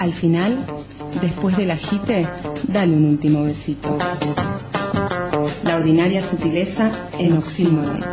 Al final, después del agite, dale un último besito. La ordinaria sutileza en oxímoron.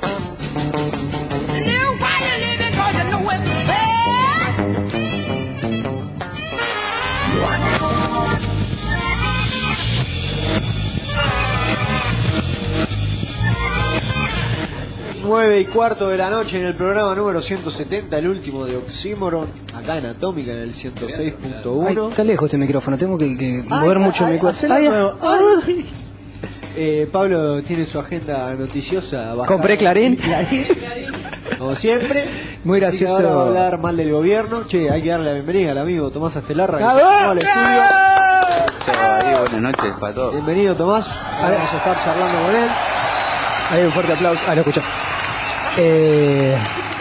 9:15 de la noche en el programa número 170, el último de Oxímoron, acá en Atómica, en el 106.1. Está lejos este micrófono, tengo que mover mucho mi cuerpo. Pablo tiene su agenda noticiosa. Compré Clarín. Como siempre. Muy gracioso. Ahora va a hablar mal del gobierno. Che, hay que darle la bienvenida al amigo Tomás Astelarra. Buenas noches para todos. Bienvenido, Tomás. Vamos a estar charlando con él. Hay un fuerte aplauso. Lo escuchás. ¿Qué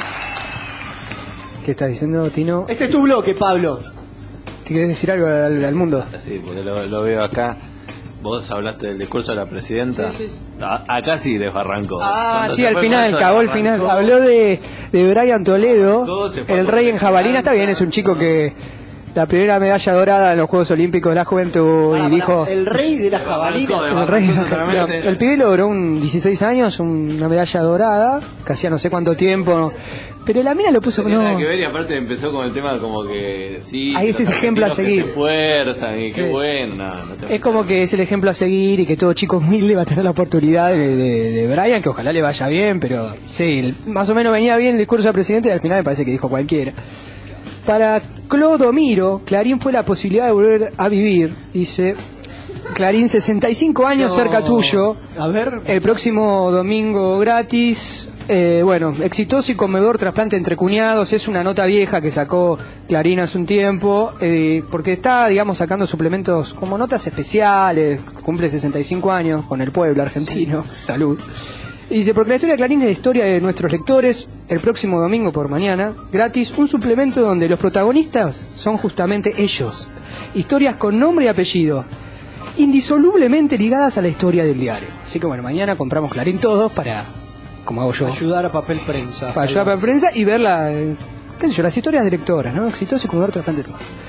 estás diciendo, Tino? Este es tu bloque, Pablo. ¿Quieres decir algo al mundo? Sí, porque lo veo acá. Vos hablaste del discurso de la presidenta. Sí. Acá sí desbarrancó. Sí, al final, cagó el final. Habló de Brian Toledo, el rey en jabalina. Está bien, es un chico que la primera medalla dorada en los Juegos Olímpicos de la Juventud y dijo... El rey de la jabalina. El pibe logró 16 años, una medalla dorada, que hacía no sé cuánto tiempo... Pero la mina lo puso... No tiene nada que ver, y aparte empezó con el tema como que... Sí, ahí ese es ejemplo a seguir. Fuerza y qué buena. Es como que es el ejemplo a seguir y que todo chico humilde va a tener la oportunidad de Brian, que ojalá le vaya bien, pero sí, más o menos venía bien el discurso del presidente y al final me parece que dijo cualquiera. Para Clodomiro, Clarín fue la posibilidad de volver a vivir, dice... Clarín, 65 años cerca tuyo. A ver. El próximo domingo gratis. Exitoso y conmovedor trasplante entre cuñados. Es una nota vieja que sacó Clarín hace un tiempo, porque está, digamos, sacando suplementos como notas especiales. Cumple 65 años con el pueblo argentino. Salud. Y dice, porque la historia de Clarín es la historia de nuestros lectores. El próximo domingo por mañana, gratis, un suplemento donde los protagonistas son justamente ellos. Historias con nombre y apellido, indisolublemente ligadas a la historia del diario. Así que bueno, mañana compramos Clarín todos para, como hago yo, ayudar a Papel Prensa. Para ayudar a Papel Prensa y ver las historias de lectoras, ¿no? Exitoso y conmovedor trasplante.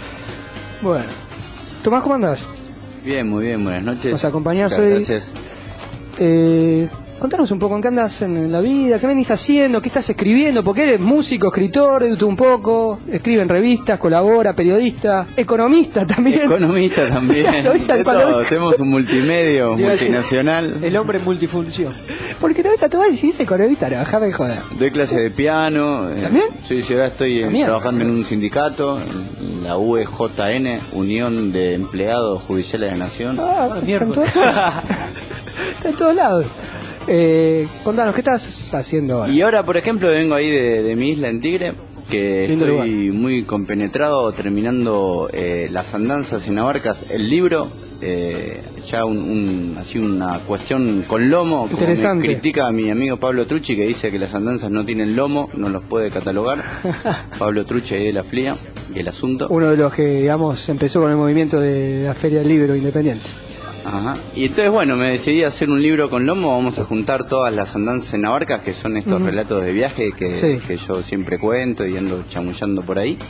Bueno, Tomás, ¿cómo andás? Bien, muy bien, buenas noches. Nos acompañás hoy. Gracias. Contanos un poco en qué andas en la vida, qué venís haciendo, qué estás escribiendo, porque eres músico, escritor, un poco, escribe en revistas, colabora, periodista, economista también. O sea, tenemos un multimedio multinacional. El hombre multifunción. Porque no ves a Tomás y si dice economista, no, déjame de joder. Doy clases de piano. ¿También? Sí, ahora estoy trabajando en un sindicato, en la UEJN, Unión de Empleados Judiciales de la Nación. Mierda. Está en todos lados. Contanos, ¿qué estás haciendo ahora? Y ahora, por ejemplo, vengo ahí de mi isla en Tigre, que lindo estoy lugar. muy compenetrado terminando Las Andanzas en Abarcas, el libro, ya así una cuestión con lomo, como me critica mi amigo Pablo Trucci, que dice que las andanzas no tienen lomo, no los puede catalogar. Pablo Trucci ahí de La Flia y El Asunto. Uno de los que, digamos, empezó con el movimiento de la Feria del Libro Independiente. Ajá. Y entonces, bueno, me decidí a hacer un libro con lomo. Vamos a juntar todas las andanzas en Abarcas, que son estos relatos de viaje que yo siempre cuento y ando chamullando por ahí.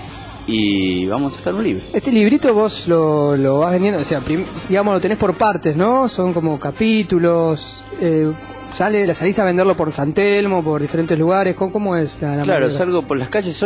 Y vamos a sacar un libro. Este librito vos lo vas vendiendo, o sea, digamos, lo tenés por partes, ¿no? Son como capítulos. Salís a venderlo por San Telmo, por diferentes lugares. ¿Cómo es la Claro, manera? salgo por las calles.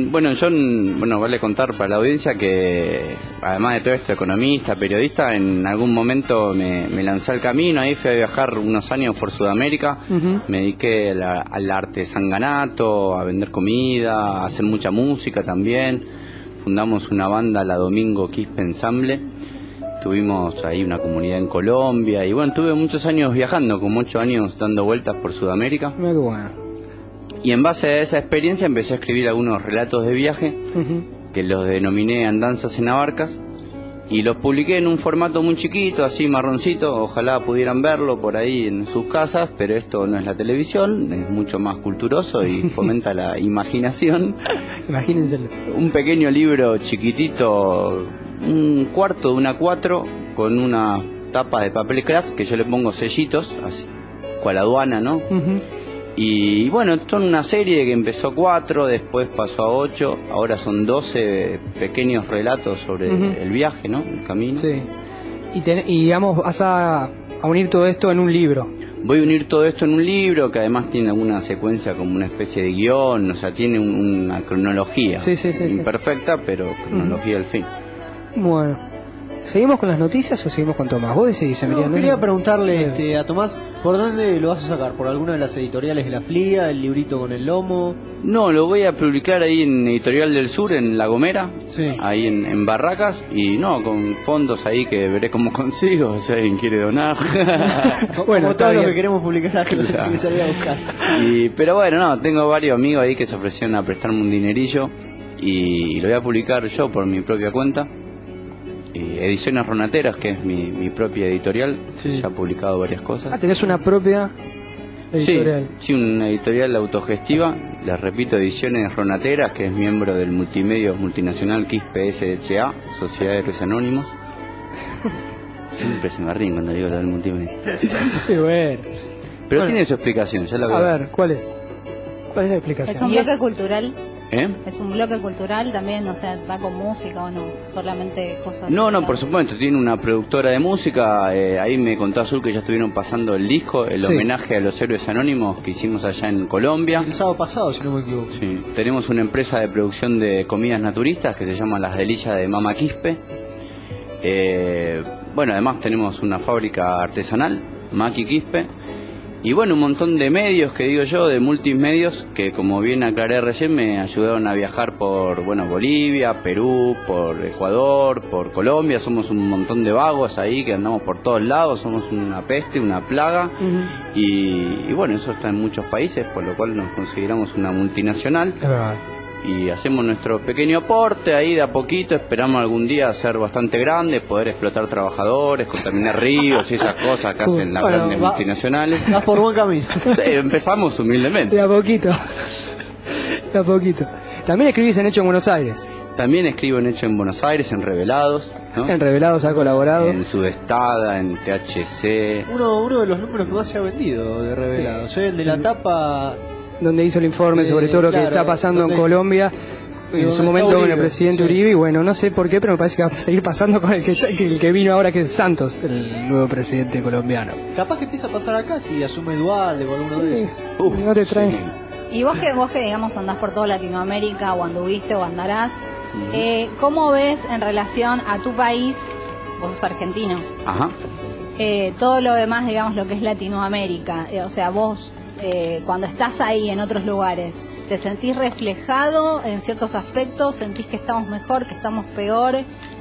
Vale contar para la audiencia que, además de todo esto, economista, periodista, en algún momento me lancé al camino. Ahí fui a viajar unos años por Sudamérica. Me dediqué al artesanganato, a vender comida, a hacer mucha música también. Fundamos una banda, la Domingo Quispe Ensamble. Tuvimos ahí una comunidad en Colombia y bueno, tuve muchos años viajando, como 8 años dando vueltas por Sudamérica. Mira qué bueno. Y en base a esa experiencia empecé a escribir algunos relatos de viaje, que los denominé Andanzas en Abarcas, y los publiqué en un formato muy chiquito, así marroncito. Ojalá pudieran verlo por ahí en sus casas, pero esto no es la televisión, es mucho más culturoso y fomenta la imaginación. Imagínenselo. Un pequeño libro chiquitito, un cuarto de una 4, con una tapa de papel craft que yo le pongo sellitos, así, cual aduana, ¿no? Y bueno, son una serie que empezó 4, después pasó a 8, ahora son 12 pequeños relatos sobre el viaje, ¿no? El camino. Sí. Y digamos, vas a unir todo esto en un libro. Voy a unir todo esto en un libro que además tiene alguna secuencia como una especie de guión, o sea, tiene una cronología. Sí, imperfecta, pero cronología al fin. Bueno, ¿seguimos con las noticias o seguimos con Tomás? Vos decidís, Emiliano. No, quería preguntarle a Tomás, ¿por dónde lo vas a sacar? ¿Por alguna de las editoriales de la FLIA, el librito con el lomo? No, lo voy a publicar ahí en Editorial del Sur, en La Gomera, ahí en Barracas, y no, con fondos ahí que veré cómo consigo, si alguien quiere donar. Bueno, como todo lo que queremos publicar acá, lo que salir a buscar. Pero bueno, no, tengo varios amigos ahí que se ofrecieron a prestarme un dinerillo, y lo voy a publicar yo por mi propia cuenta. Ediciones Ronateras, que es mi propia editorial, ya ha publicado varias cosas. Ah, tenés una propia editorial. Sí, una editorial autogestiva, les repito, Ediciones Ronateras, que es miembro del multimedio multinacional KISP SHA, Sociedad de Héroes Anónimos. Siempre se me ríen cuando digo lo del multimedio. Qué bueno. Pero tiene su explicación, ya la veo. A ver, ¿cuál es? ¿Cuál es la explicación? ¿Es un bloque cultural? ¿Es un bloque cultural también? O sea, ¿va con música o no? Solamente cosas... No, por supuesto, tiene una productora de música. Ahí me contó Azul que ya estuvieron pasando el disco, el homenaje a los héroes anónimos que hicimos allá en Colombia. El sábado pasado, si no me equivoco. Sí, tenemos una empresa de producción de comidas naturistas que se llama Las Delicias de Mama Quispe. Bueno, además tenemos una fábrica artesanal, Maki Quispe. Y bueno, un montón de medios, que digo yo, de multimedios, que como bien aclaré recién, me ayudaron a viajar por, Bolivia, Perú, por Ecuador, por Colombia. Somos un montón de vagos ahí que andamos por todos lados, somos una peste, una plaga. Y bueno, eso está en muchos países, por lo cual nos consideramos una multinacional. Es verdad. Y hacemos nuestro pequeño aporte ahí de a poquito, esperamos algún día ser bastante grandes, poder explotar trabajadores, contaminar ríos y esas cosas que hacen las grandes multinacionales. Vas por buen camino. Sí, empezamos humildemente. De a poquito. También escribís en Hecho en Buenos Aires. También escribo en Hecho en Buenos Aires, en Revelados, ¿no? En Revelados ha colaborado. En Sudestada, en THC. Uno de los números que más se ha vendido de Revelados, el de la tapa... Donde hizo el informe sobre todo lo que está pasando en Colombia, en su momento con el presidente Uribe, y bueno, no sé por qué, pero me parece que va a seguir pasando con el que vino ahora, que es Santos, el nuevo presidente colombiano. Capaz que empieza a pasar acá si asume Dualde o alguno de esos. No te traen. Y vos que digamos andás por toda Latinoamérica, o anduviste o andarás, ¿cómo ves en relación a tu país, vos sos argentino, todo lo demás, digamos, lo que es Latinoamérica? O sea, vos... cuando estás ahí en otros lugares, ¿te sentís reflejado en ciertos aspectos? ¿Sentís que estamos mejor, que estamos peor?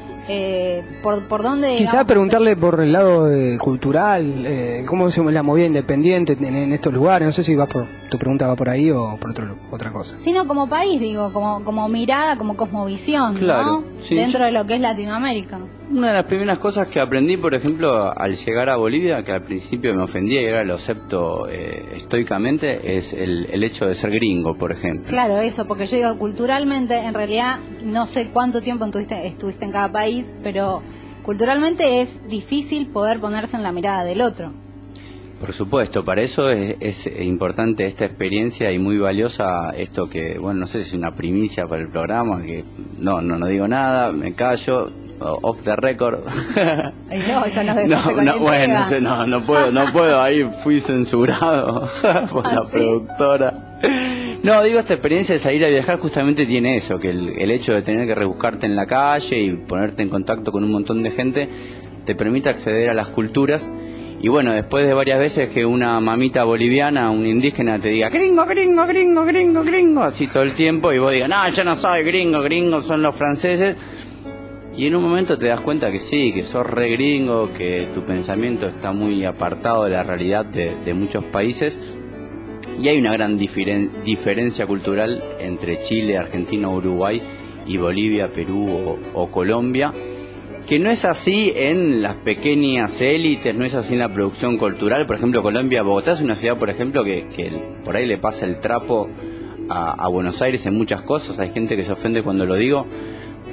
¿Por dónde? Quizá preguntarle por el lado cultural, cómo se la movida independiente en estos lugares. No sé si tu pregunta va por ahí o por otra cosa. Sino como país, digo, como mirada, como cosmovisión, claro, ¿no? Sí, dentro de lo que es Latinoamérica. Una de las primeras cosas que aprendí, por ejemplo, al llegar a Bolivia, que al principio me ofendía y ahora lo acepto estoicamente, es el hecho de ser gringo, por ejemplo. Claro, eso, porque yo digo, culturalmente, en realidad, no sé cuánto tiempo estuviste en cada país, pero culturalmente es difícil poder ponerse en la mirada del otro. Por supuesto, para eso es importante esta experiencia y muy valiosa esto que, bueno, no sé si es una primicia para el programa, que no digo nada, me callo, off the record. Ay, no, ya nos dejaste con bueno, no puedo, ahí fui censurado por la productora. No, digo, esta experiencia de salir a viajar justamente tiene eso, que el hecho de tener que rebuscarte en la calle y ponerte en contacto con un montón de gente te permite acceder a las culturas. Y bueno, después de varias veces que una mamita boliviana, un indígena te diga gringo, gringo, gringo, gringo, gringo, así todo el tiempo, y vos digas, no, yo no soy gringo, gringos son los franceses, y en un momento te das cuenta que sí, que sos re gringo, que tu pensamiento está muy apartado de la realidad de muchos países, y hay una gran diferencia cultural entre Chile, Argentina, Uruguay y Bolivia, Perú o Colombia, que no es así en las pequeñas élites, no es así en la producción cultural. Por ejemplo, Colombia, Bogotá es una ciudad, por ejemplo, que por ahí le pasa el trapo a Buenos Aires en muchas cosas. Hay gente que se ofende cuando lo digo,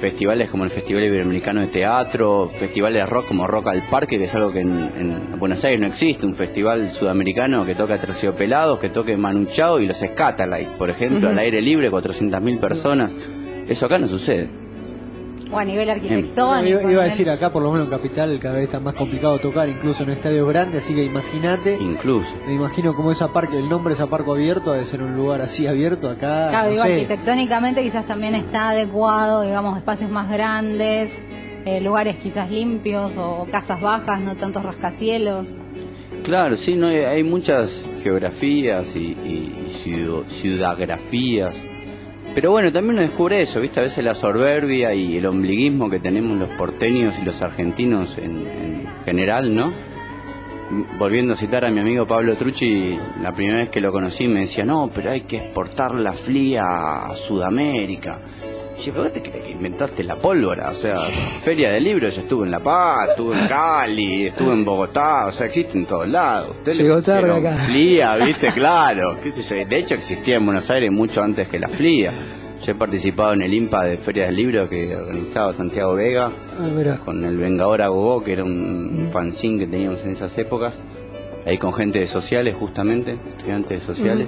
festivales como el Festival Iberoamericano de Teatro, festivales de rock como Rock al Parque, que es algo que en Buenos Aires no existe, un festival sudamericano que toca Terciopelados, que toque Manu Chao y los Scatalites, por ejemplo, al aire libre, 400.000 personas. Eso acá no sucede. O a nivel arquitectónico. Iba a decir, acá por lo menos en Capital cada vez está más complicado tocar, incluso en estadios grandes, así que imagínate. Incluso. Me imagino como el nombre es a Parque Abierto, debe ser un lugar así abierto acá. Claro, no digo, sé. arquitectónicamente quizás también está adecuado, digamos, espacios más grandes, lugares quizás limpios o casas bajas, no tantos rascacielos. Claro, sí, no hay muchas geografías y ciudadgrafías. Pero bueno, también uno descubre eso, ¿viste? A veces la soberbia y el ombliguismo que tenemos los porteños y los argentinos en general, ¿no? Volviendo a citar a mi amigo Pablo Trucci, la primera vez que lo conocí me decía, no, pero hay que exportar la FLIA a Sudamérica. Y yo, ¿pero qué te crees que inventaste la pólvora? O sea, Feria del Libro, yo estuve en La Paz, estuve en Cali, estuve en Bogotá, o sea, existe en todos lados. Llegó tarde acá. FLIA, ¿viste? Claro, qué sé yo. De hecho existía en Buenos Aires mucho antes que la FLIA. Yo he participado en el IMPA de Feria del Libro que organizaba Santiago Vega, con el Vengador Agogó, que era un fanzine que teníamos en esas épocas, ahí con gente de sociales justamente, estudiantes de sociales.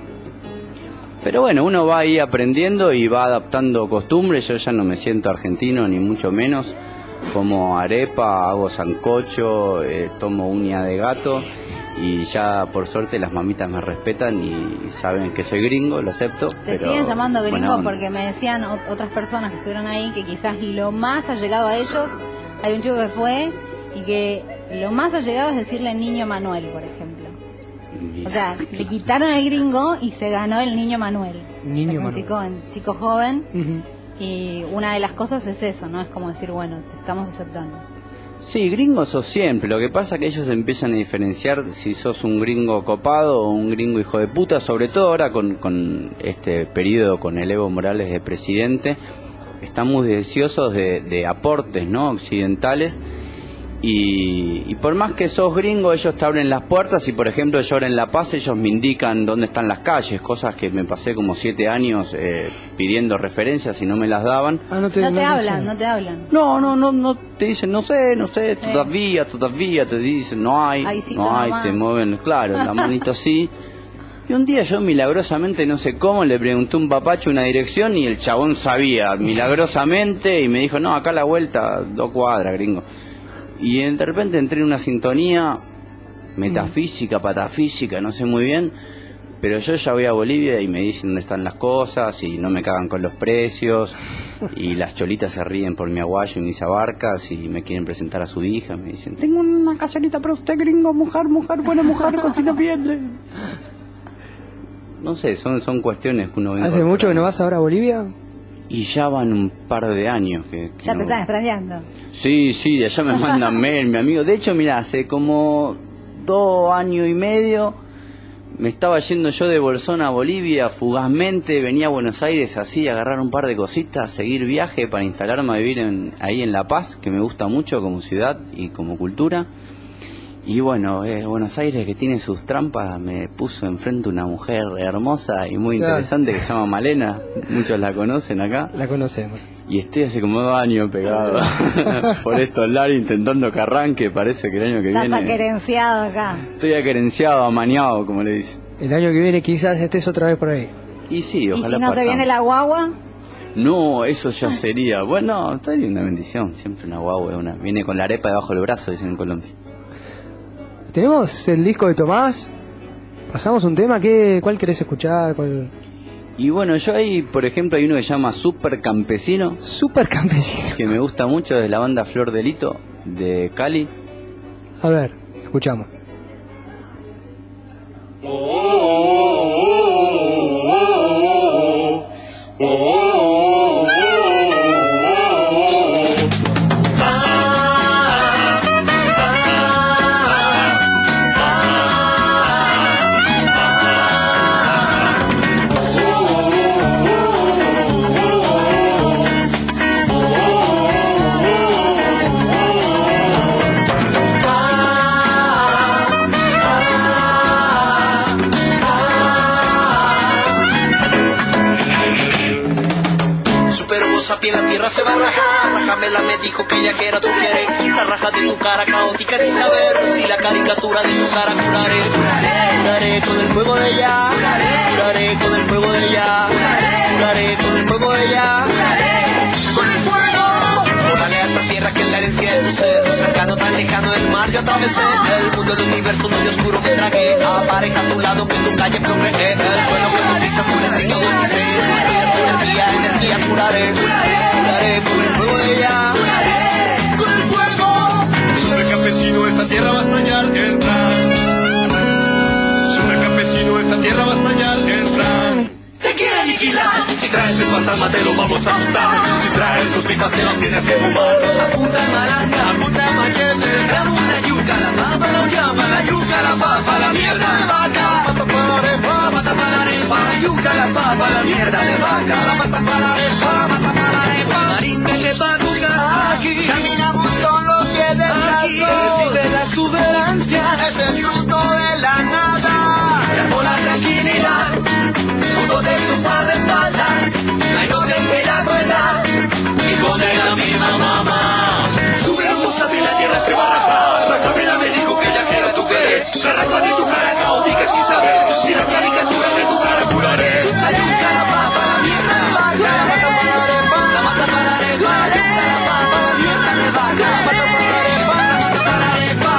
Pero bueno, uno va ahí aprendiendo y va adaptando costumbres. Yo ya no me siento argentino, ni mucho menos. Como arepa, hago sancocho, tomo uña de gato. Y ya por suerte las mamitas me respetan y saben que soy gringo, lo acepto. Te siguen llamando gringo porque me decían otras personas que estuvieron ahí que quizás lo más allegado a ellos, hay un chico que fue y que lo más allegado es decirle niño Manuel, por ejemplo. O sea, le quitaron al gringo y se ganó el niño Manuel. Es un chico joven. Y una de las cosas es eso, ¿no? Es como decir, bueno, te estamos aceptando. Sí, gringos sos siempre. Lo que pasa es que ellos empiezan a diferenciar si sos un gringo copado o un gringo hijo de puta, sobre todo ahora con este periodo con el Evo Morales de presidente. Están muy deseosos de aportes, ¿no? Occidentales. Y por más que sos gringo, ellos te abren las puertas y, por ejemplo, yo ahora en La Paz, ellos me indican dónde están las calles, cosas que me pasé como 7 años pidiendo referencias y no me las daban. No te hablan. No, te dicen, no sé, todavía, te dicen, no hay, te mueven, claro, la manito así. Y un día yo milagrosamente, no sé cómo, le pregunté a un papacho una dirección y el chabón sabía, milagrosamente, y me dijo, no, acá a la vuelta, 2 cuadras, gringo. Y de repente entré en una sintonía metafísica, patafísica, no sé muy bien, pero yo ya voy a Bolivia y me dicen dónde están las cosas y no me cagan con los precios y las cholitas se ríen por mi aguayo y mis abarcas y me quieren presentar a su hija, me dicen, tengo una caserita para usted, gringo, mujer, buena mujer, cocina bien. No sé, son cuestiones que uno ve. ¿Hace mucho que no vas ahora a Bolivia? Y ya van un par de años que ya te están extrañando. Sí, de allá me mandan mail, mi amigo. De hecho, mirá, hace como 2 años y medio me estaba yendo yo de Bolsón a Bolivia fugazmente, venía a Buenos Aires así, a agarrar un par de cositas, seguir viaje para instalarme a vivir ahí en La Paz, que me gusta mucho como ciudad y como cultura. Y bueno, Buenos Aires, que tiene sus trampas, me puso enfrente una mujer hermosa y muy interesante que se llama Malena. Muchos la conocen acá. La conocemos. Y estoy hace como 2 años pegado por estos lares intentando que arranque. Parece que el año que viene... Estás aquerenciado acá. Estoy aquerenciado, amañado, como le dicen. El año que viene quizás estés otra vez por ahí. Y sí, ojalá. ¿Y si no se viene la guagua? No, eso ya sería... Bueno, estaría una bendición. Siempre una guagua viene con la arepa debajo del brazo, dicen en Colombia. Tenemos el disco de Tomás. Pasamos un tema. ¿Cuál querés escuchar? Y bueno, yo ahí, por ejemplo, hay uno que se llama Super Campesino. Super Campesino. Que me gusta mucho, de la banda Flor de Lito, de Cali. A ver, escuchamos. vamos a pie, la tierra se va a rajar. Rajamela me dijo que ella quiera, tú quieres. La raja de tu cara caótica sin saber si la caricatura de tu cara curaré. Curaré con el fuego de ella. Curaré con el fuego de ella. Curaré con el fuego de ella. Con el fuego. Órale a esta tierra que es la herencia de tu ser. Cercano tan lejano del mar yo atravesé. El mundo, el universo, no yo oscuro me tragué. Apareja a tu lado que tu calle progresé. El suelo que tú pisas un destino de mi ser. Si voy a tu energía, curaré. Curaré con el fuego de ella. Con el fuego. Sobre campesino esta tierra va a estallar, entrar. Sobre campesino esta tierra va a estallar, entrar. Te quiere aniquilar. Si traes el fantasma te lo vamos a asustar. Si traes tus pipas te las tienes que fumar. Apunta el malanga, apunta el machete. Sembramos la yuca, la papa, la llama, la yuca, la papa, la mierda de vaca. Mata para la arepa, mata para la arepa. La yuca, la papa, la mierda de vaca. La mata para la arepa, mata para la arepa. Marín, vete pa' tu casa. Aquí caminamos con los pies descalzos. Recibe la exuberancia, es el fruto de la nada. Se armó la tranquilidad. Fruto de sus guardaespaldas, la inocencia y la crueldad, hijo de la misma mamá. Subimos a pie, la tierra se va a rajar. Rajamela me dijo que ella quiera tu querer. La raja de tu cara caótica sin saber si la caricatura de tu cara curaré. La yuca, la papa, la mierda de vaca. La mata para la arepa, la mata para la arepa. La yuca, la papa, la mierda de vaca. La mata para la arepa, la mata para la arepa.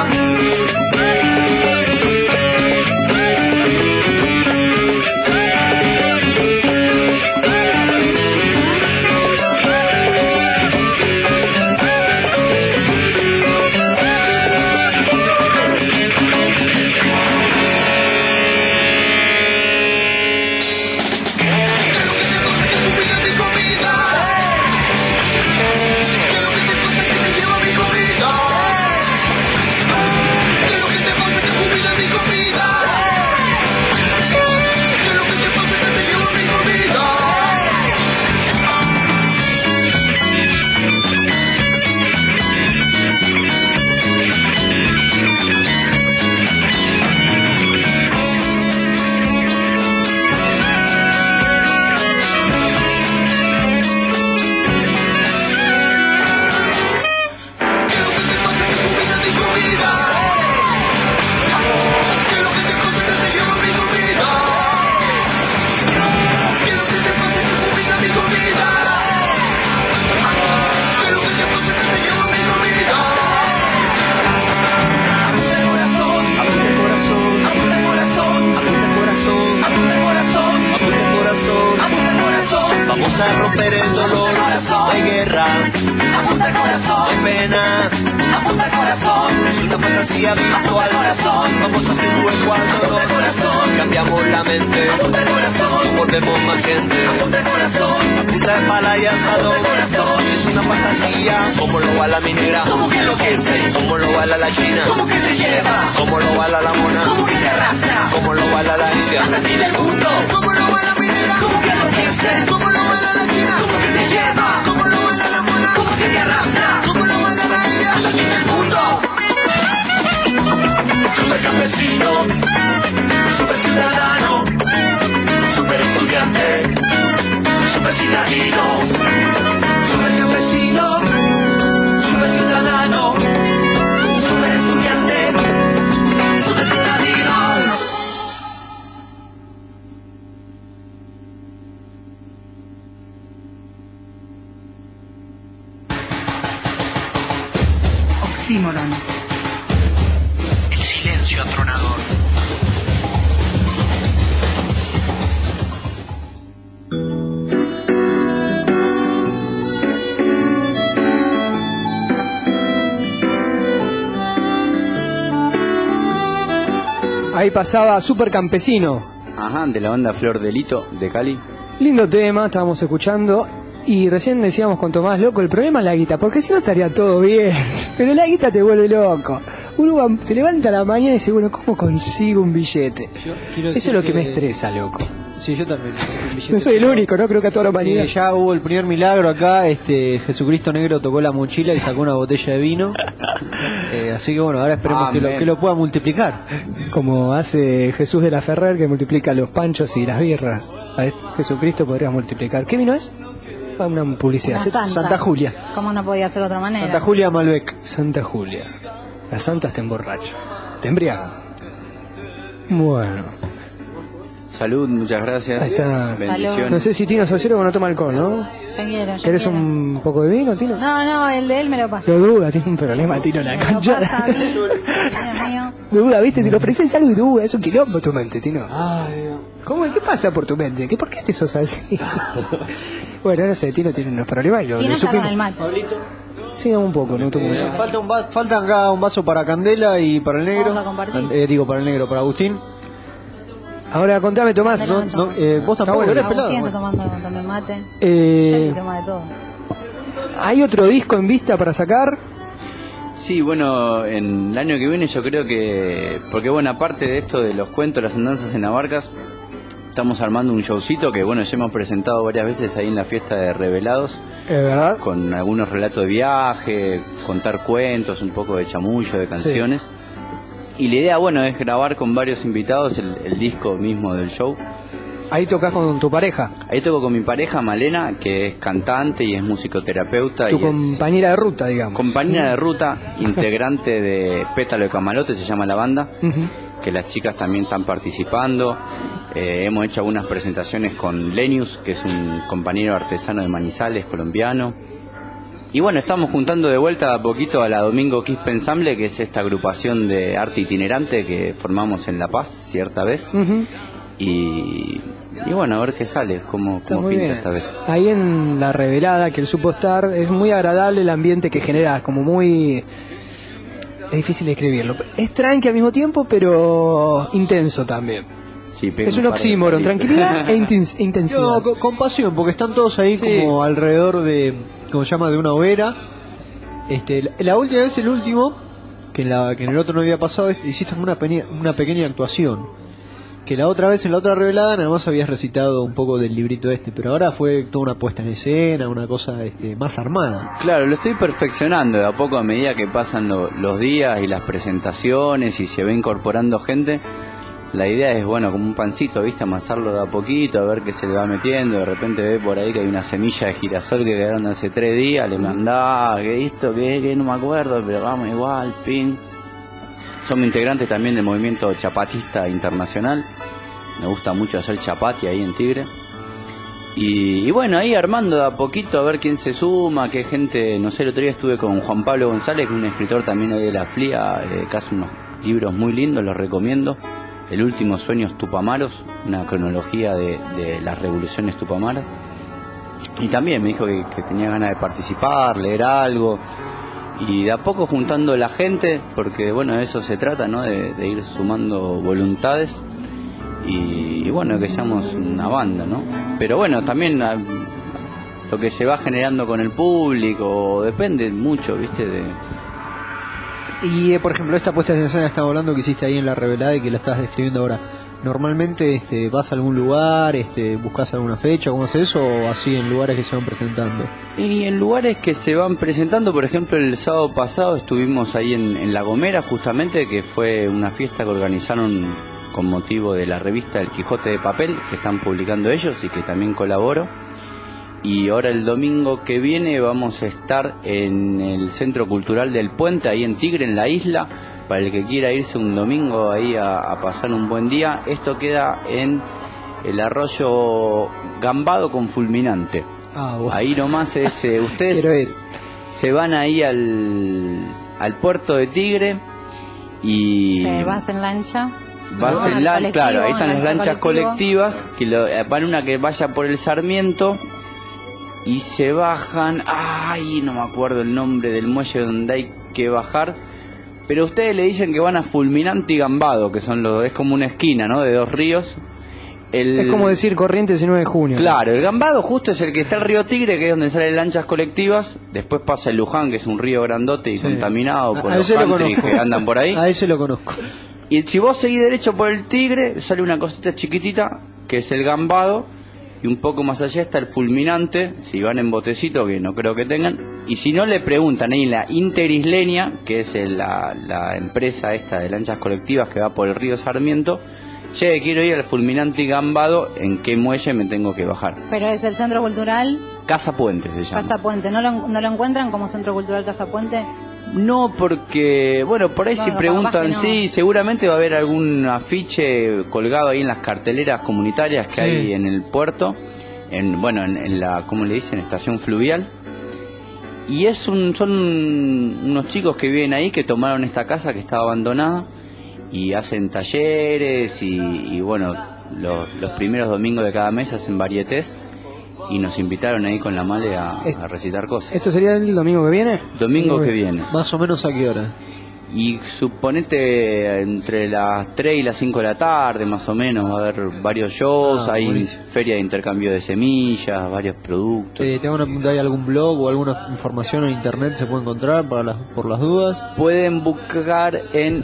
Vamos a romper el dolor, no hay guerra, apunta el corazón, no hay pena, apunta el corazón, es una fantasía virtual, corazón, vamos a hacer hueco al dolor, corazón, cambiamos la mente, apunta el corazón, nos volvemos más gente, apunta el corazón, apunta el pala y asador, corazón, es una fantasía, como lo va la minera, como que enloquece, como lo va la china, como que te lleva, como lo va la mona, como que te arrastra, como lo va la india, hasta el fin del mundo, como lo va la minera, como que enloquece, como lo va la china, como que te lleva, como lo va la mona, como que te arrastra, como lo va la india, hasta el fin del mundo. Super campesino, super ciudadano, super estudiante, super citadino, super campesino, super ciudadano, super estudiante, super citadino. Oxímoron. El silencio atronador. Ahí pasaba Super Campesino. Ajá, de la banda Flor Delito de Cali. Lindo tema, estábamos escuchando. Y recién decíamos con Tomás, loco, el problema es la guita, porque si no estaría todo bien, pero la guita te vuelve loco. Uno se levanta a la mañana y dice, bueno, ¿cómo consigo un billete? Eso es lo que me estresa, loco. Sí, yo también. No soy el único, ¿no? Creo que a toda la humanidad. Ya hubo el primer milagro acá, Jesucristo Negro tocó la mochila y sacó una botella de vino. Así que bueno, ahora esperemos que lo pueda multiplicar. Como hace Jesús de la Ferrer, que multiplica los panchos y las birras. A ver, Jesucristo podría multiplicar. ¿Qué vino es? una publicidad. Santa Julia. ¿Cómo no podía ser de otra manera? Santa Julia Malbec. Santa Julia. Las santas te emborrachan. Te embriagan. Bueno. Salud, muchas gracias. Ahí está. Bendiciones. No sé si Tino Sociero o no toma alcohol, ¿no? Yo quiero. ¿Querés un poco de vino, Tino? No, el de él me lo pasa. No duda, tiene un problema, Tino, en la cancha. Me lo pasa a mí. Dios mío. Duda, ¿viste? Si lo ofreces algo y duda, es un quilombo tu mente, Tino. ¿Cómo? ¿Qué pasa por tu mente? ¿Por qué te sos así? Bueno, no sé, Tino tiene unos problemas y lo Tino está con supimos. el mate. Pablito. Sigan un poco, no tomo nada. Faltan acá un vaso para Candela y para el negro. Vamos a compartir. Digo, para el negro, para Agustín. Ahora contame, Tomás. Vos tampoco eres pelado. Agustín está tomando también mate. Yo toma de todo. ¿Hay otro disco en vista para sacar? Sí, bueno, en el año que viene yo creo que... Porque bueno, aparte de esto de los cuentos, las andanzas en las barcas, estamos armando un showcito que bueno, ya hemos presentado varias veces ahí en la fiesta de Revelados. ¿Es verdad? Con algunos relatos de viaje, contar cuentos, un poco de chamullo, de canciones. Sí. Y la idea, bueno, es grabar con varios invitados el disco mismo del show. ¿Ahí tocas con tu pareja? Ahí toco con mi pareja, Malena, que es cantante y es musicoterapeuta. Tu compañera de ruta, digamos. Compañera de ruta, integrante de Pétalo de Camalote, se llama la banda, que las chicas también están participando. Hemos hecho algunas presentaciones con Lenius, que es un compañero artesano de Manizales, colombiano. Y bueno, estamos juntando de vuelta a poquito a la Domingo Quispe Ensamble, que es esta agrupación de arte itinerante que formamos en La Paz cierta vez. Y bueno, a ver qué sale, cómo pinta bien esta vez. Ahí en La Revelada, que él supo estar, es muy agradable el ambiente que genera, como muy... Es difícil describirlo. Es tranqui al mismo tiempo, pero intenso también. Sí, es un oxímoron, tranquilidad e intensidad. No, con pasión, porque están todos ahí como alrededor de, como se llama, de una hoguera. La última vez, el último, que en el otro no había pasado, hiciste una pequeña actuación. Que la otra vez en la otra revelada nada más habías recitado un poco del librito pero ahora fue toda una puesta en escena, una cosa más armada. Claro, lo estoy perfeccionando de a poco a medida que pasan los días y las presentaciones y se va incorporando gente. La idea es, bueno, como un pancito, ¿viste? Amasarlo de a poquito, a ver qué se le va metiendo. De repente ve por ahí que hay una semilla de girasol que quedaron hace 3 días, le mandá, ¿qué esto? ¿Qué? No me acuerdo, pero vamos igual, ping. Somos integrantes también del movimiento chapatista internacional. Me gusta mucho hacer chapati ahí en Tigre. Y bueno, ahí armando de a poquito a ver quién se suma, qué gente. No sé, el otro día estuve con Juan Pablo González, que es un escritor también ahí de la FLIA, que hace unos libros muy lindos, los recomiendo. El último Sueños Tupamaros, una cronología de las revoluciones tupamaras. Y también me dijo que tenía ganas de participar, leer algo. Y de a poco juntando la gente, porque bueno, de eso se trata, ¿no? De ir sumando voluntades y bueno, que seamos una banda, ¿no? Pero bueno, también lo que se va generando con el público depende mucho, ¿viste? Y por ejemplo, esta puesta en escena estaba hablando que hiciste ahí en La Revelada y que la estás describiendo ahora. ¿Normalmente vas a algún lugar, buscas alguna fecha, cómo haces eso, o así en lugares que se van presentando? Y en lugares que se van presentando, por ejemplo, el sábado pasado estuvimos ahí en La Gomera, justamente, que fue una fiesta que organizaron con motivo de la revista El Quijote de Papel, que están publicando ellos y que también colaboro. Y ahora el domingo que viene vamos a estar en el Centro Cultural del Puente, ahí en Tigre, en la isla, para el que quiera irse un domingo ahí a pasar un buen día. Esto queda en el arroyo Gambado con Fulminante. Bueno. Ahí nomás es, ustedes se van ahí al puerto de Tigre y... ¿Vas en lancha? Vas en lancha, claro, ahí están las lanchas colectivas, que van una que vaya por el Sarmiento y se bajan, no me acuerdo el nombre del muelle donde hay que bajar, pero ustedes le dicen que van a Fulminante y Gambado, que son es como una esquina, ¿no? De 2 ríos. Es como decir Corrientes y 9 de junio. Claro, el Gambado justo es el que está el río Tigre, que es donde salen lanchas colectivas. Después pasa el Luján, que es un río grandote y contaminado por los country que andan por ahí. A ese lo conozco. Y si vos seguís derecho por el Tigre, sale una cosita chiquitita, que es el Gambado, y un poco más allá está el Fulminante, si van en botecito, que no creo que tengan. Y si no, le preguntan ahí en la Interisleña, que es la empresa esta de lanchas colectivas que va por el río Sarmiento, che, quiero ir al Fulminante y Gambado, ¿en qué muelle me tengo que bajar? Pero es el Centro Cultural Casa Puente se llama. Casa Puente. ¿No lo encuentran como Centro Cultural Casa Puente? No, porque, bueno, por ahí si preguntan, sí, seguramente va a haber algún afiche colgado ahí en las carteleras comunitarias que hay en el puerto, en la, ¿cómo le dicen? Estación fluvial. Y son unos chicos que viven ahí, que tomaron esta casa que estaba abandonada y hacen talleres y bueno, los primeros domingos de cada mes hacen varietés. Y nos invitaron ahí con la Male a recitar cosas. ¿Esto sería el domingo que viene? Domingo que viene. ¿Más o menos a qué hora? Y suponete entre las 3 y las 5 de la tarde, más o menos, va a haber varios shows, hay buenísimo. Feria de intercambio de semillas, varios productos. ¿Hay algún blog o alguna información en internet se puede encontrar por las dudas? Pueden buscar en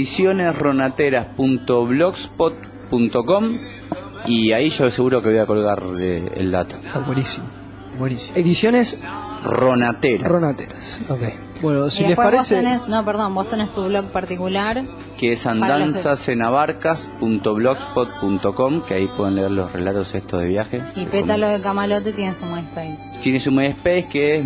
edicionesronateras.blogspot.com y ahí yo seguro que voy a colgar el dato. Buenísimo. Ediciones Ronateras. Ok. Bueno, si y les parece... vos tenés tu blog particular. Que es andanzasenabarcas.blogspot.com, que ahí pueden leer los relatos estos de viaje. Y Pétalo de Camalote tiene su MySpace. Tiene su MySpace, que es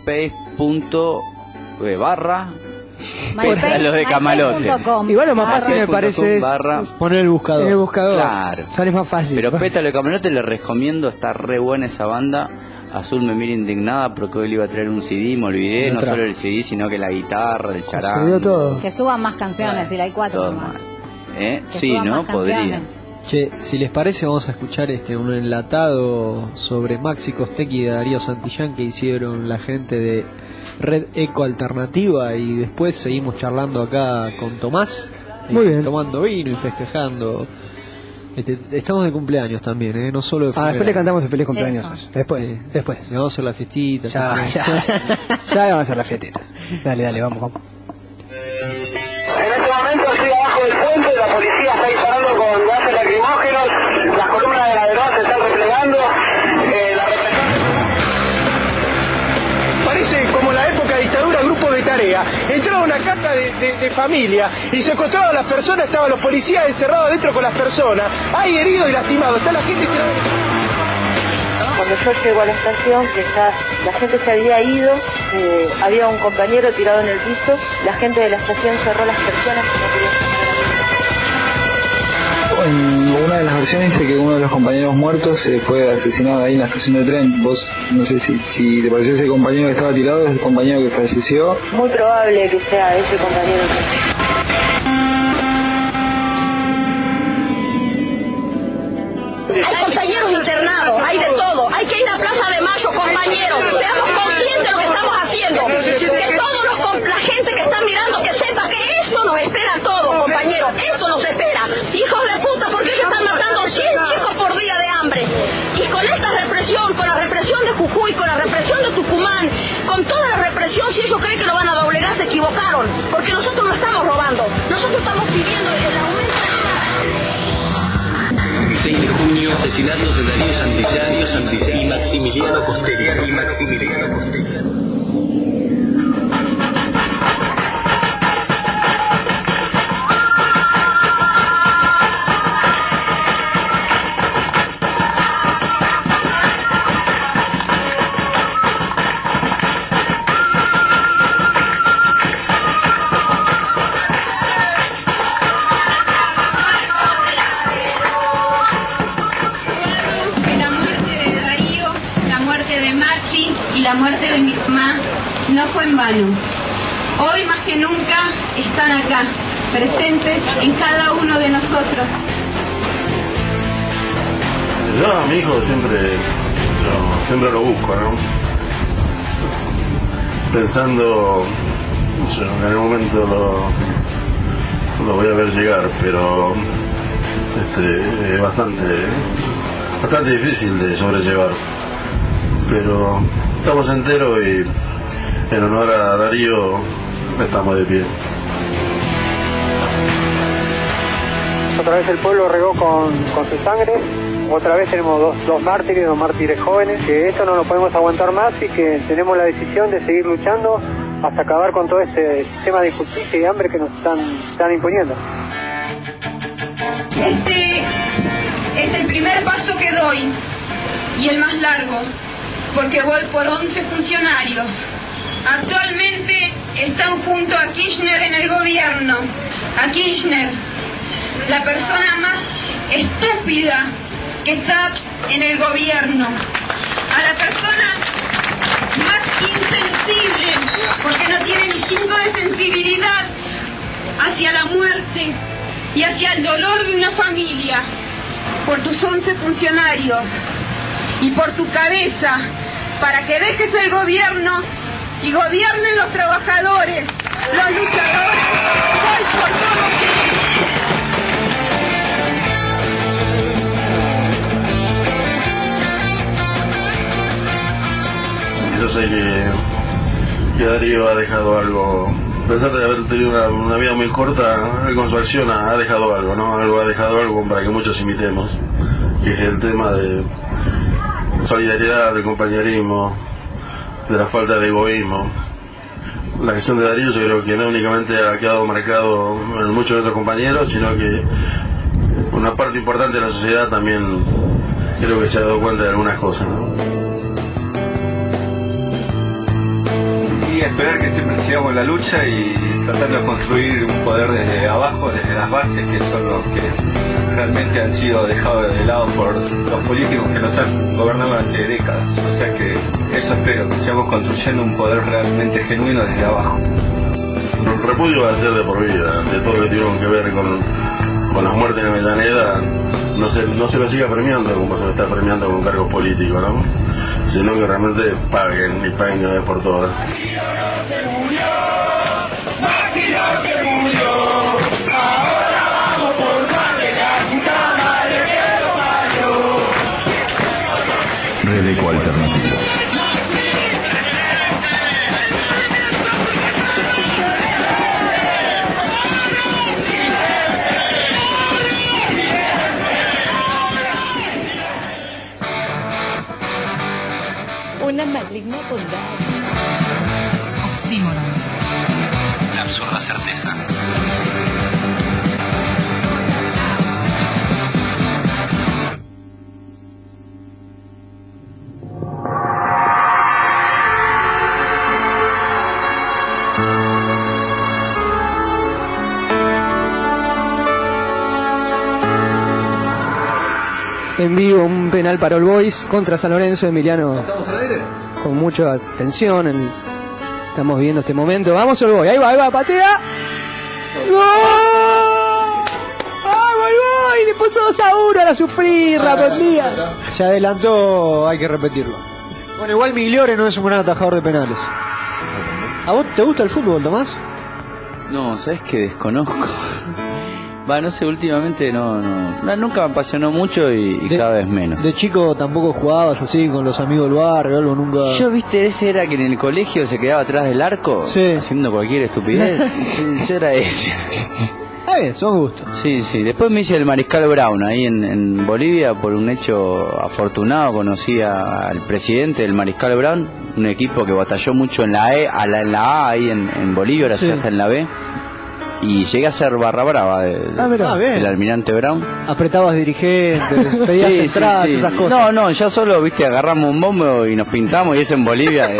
myspace.barra Pétalo de Camalote. Igual lo más fácil me parece es poner el buscador. En el buscador. Claro. Sale más fácil. Pero Pétalo de Camalote les recomiendo, está re buena esa banda. Azul me mira indignada porque hoy le iba a traer un CD, me olvidé, no solo el CD, sino que la guitarra, el charango. Todo. Que suban más canciones, y hay 4 más. Sí, ¿no? Podría. Che, si les parece vamos a escuchar un enlatado sobre Maxi Costecchi y Darío Santillán que hicieron la gente de Red Eco Alternativa y después seguimos charlando acá con Tomás. Muy bien. Tomando vino y festejando. Estamos de cumpleaños también, no solo de después le cantamos el feliz cumpleaños. Eso. Después. Le vamos a hacer la fiestita. Ya le vamos a hacer las fiestitas. Dale, vamos. En este momento estoy abajo del puente, la policía está disparando con gases lacrimógenos, las columnas de la DEROA se están replegando, la represión... Parece como la época de dictadura, grupo de tarea. Entraba a una casa de familia y secuestraban a las personas, estaban los policías encerrados adentro con las personas. Hay heridos y lastimados, está la gente tirada. Cuando yo llego a la estación, que la gente se había ido, había un compañero tirado en el piso, la gente de la estación cerró las persianas y no quería sacar a la En una de las versiones dice que uno de los compañeros muertos fue asesinado ahí en la estación de tren. Vos, no sé si te pareció ese compañero que estaba tirado, es el compañero que falleció. Muy probable que sea ese compañero Hay compañeros internados, hay de todo. Hay que ir a Plaza de Mayo, compañeros. Seamos conscientes de lo que estamos haciendo. Que la gente que está mirando, que sepa que esto nos espera a todos, compañeros. Esto nos espera. Hijos de puta, porque ellos están matando 100 chicos por día de hambre. Y con esta represión, con la represión de Jujuy, con la represión de Tucumán, con toda la represión, si ellos creen que lo van a doblegar, se equivocaron. Porque nosotros no estamos robando. Nosotros estamos pidiendo el aumento. 6 de junio, asesinatos de Darío Santillán y Maximiliano Costecchi. La muerte de mi mamá no fue en vano. Hoy más que nunca están acá, presentes en cada uno de nosotros. Yo a mi hijo siempre lo busco, ¿no? Pensando, en algún momento lo voy a ver llegar, pero es bastante difícil de sobrellevar. Pero estamos enteros y en honor a Darío estamos de pie. Otra vez el pueblo regó con su sangre, otra vez tenemos dos mártires jóvenes, que esto no lo podemos aguantar más y que tenemos la decisión de seguir luchando hasta acabar con todo este sistema de injusticia y hambre que nos están imponiendo. Este es el primer paso que doy y el más largo, porque voy por 11 funcionarios. Actualmente están junto a Kirchner en el gobierno. A Kirchner, la persona más estúpida que está en el gobierno. A la persona más insensible, porque no tiene ni cinco de sensibilidad hacia la muerte y hacia el dolor de una familia. Por tus 11 funcionarios y por tu cabeza, para que dejes el gobierno y gobiernen los trabajadores, los luchadores. Voy por todos ellos. Yo sé que Darío ha dejado algo, a pesar de haber tenido una vida muy corta, con su acción ha dejado algo, ¿no? Ha dejado algo para que muchos imitemos, que es el tema de solidaridad, de compañerismo, de la falta de egoísmo. La gestión de Darío yo creo que no únicamente ha quedado marcado en muchos de otros compañeros, sino que una parte importante de la sociedad también creo que se ha dado cuenta de algunas cosas, ¿no? Y esperar que siempre sigamos la lucha y tratando de construir un poder desde abajo, desde las bases, que son los que realmente han sido dejados de lado por los políticos que nos han gobernado durante décadas. O sea que eso espero, que sigamos construyendo un poder realmente genuino desde abajo. El repudio va a ser de por vida, de todo lo que tuvieron que ver con las muertes en Avellaneda. No se lo siga premiando como se lo está premiando con cargos políticos, ¿no? Sino que realmente paguen y paguen de vez por todas. Redeco Alternativo. Una maligna bondad. Oxímoron. La absurda certeza. En vivo un penal para All Boys contra San Lorenzo. Emiliano con mucha atención estamos viendo este momento. Vamos All Boys, ahí va, patea. ¡Gol! ¡Vamos All Boys! Le puso 2-1 a la sufrir, Rapondía. Se adelantó, hay que repetirlo. Bueno, igual Migliore no es un gran atajador de penales. ¿A vos te gusta el fútbol, Tomás? No, sabes que desconozco. No sé, últimamente nunca me apasionó mucho y cada vez menos. ¿De chico tampoco jugabas así con los amigos del barrio o algo? Nunca. Yo, viste, ese era que en el colegio se quedaba atrás del arco, sí, haciendo cualquier estupidez. Yo era ese. Son gustos. Sí. Después me hice el Mariscal Brown ahí en Bolivia por un hecho afortunado. Conocí al presidente del Mariscal Brown, un equipo que batalló mucho en la A ahí en Bolivia, ahora ya está en la B. Y llegué a ser barra brava del Almirante Brown. Apretabas dirigentes, pedías entradas, esas cosas. No, ya solo, viste, agarramos un bombo y nos pintamos y es en Bolivia.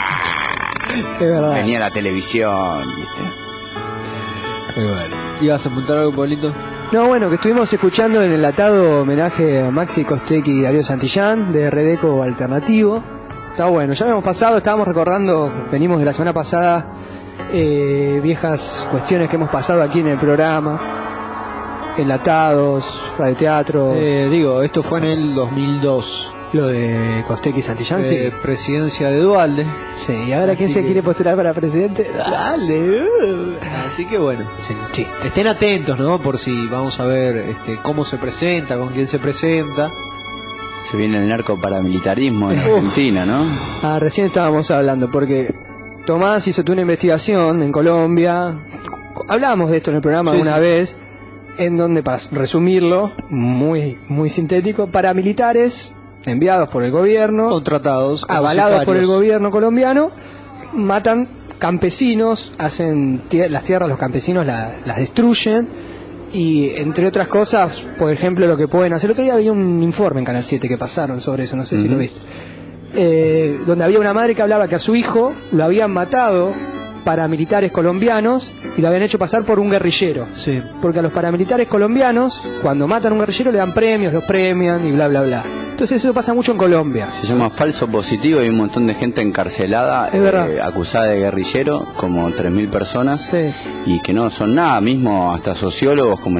Venía la televisión, viste. Qué bueno. ¿Ibas a apuntar algo, Pablito? No, bueno, que estuvimos escuchando en el enlatado homenaje a Maxi Costecchi y Darío Santillán de Redeco Alternativo. Está bueno, ya lo hemos pasado, estábamos recordando, venimos de la semana pasada, viejas cuestiones que hemos pasado aquí en el programa, enlatados, radioteatros. Esto fue en el 2002. Lo de Costecchi y Santillán, sí. Presidencia de Duhalde. Sí, ¿y ahora quién se quiere postular para presidente? Dale. Así que bueno, sí, estén atentos, ¿no? Por si vamos a ver cómo se presenta, con quién se presenta. Se viene el narcoparamilitarismo en Argentina, ¿no? Recién estábamos hablando, porque Tomás hizo una investigación en Colombia. Hablábamos de esto en el programa una vez, en donde, para resumirlo, muy, muy sintético, paramilitares enviados por el gobierno, contratados, avalados por el gobierno colombiano, matan campesinos, hacen las tierras, los campesinos las destruyen Y entre otras cosas, por ejemplo, lo que pueden hacer. El otro día había un informe en Canal 7 que pasaron sobre eso, no sé si lo viste. Donde había una madre que hablaba que a su hijo lo habían matado paramilitares colombianos y lo habían hecho pasar por un guerrillero. Sí. Porque a los paramilitares colombianos, cuando matan a un guerrillero, le dan premios, los premian y bla, bla, bla. Entonces eso pasa mucho en Colombia. Se llama falso positivo, hay un montón de gente encarcelada, acusada de guerrillero, como 3.000 personas, y que no son nada, mismo hasta sociólogos como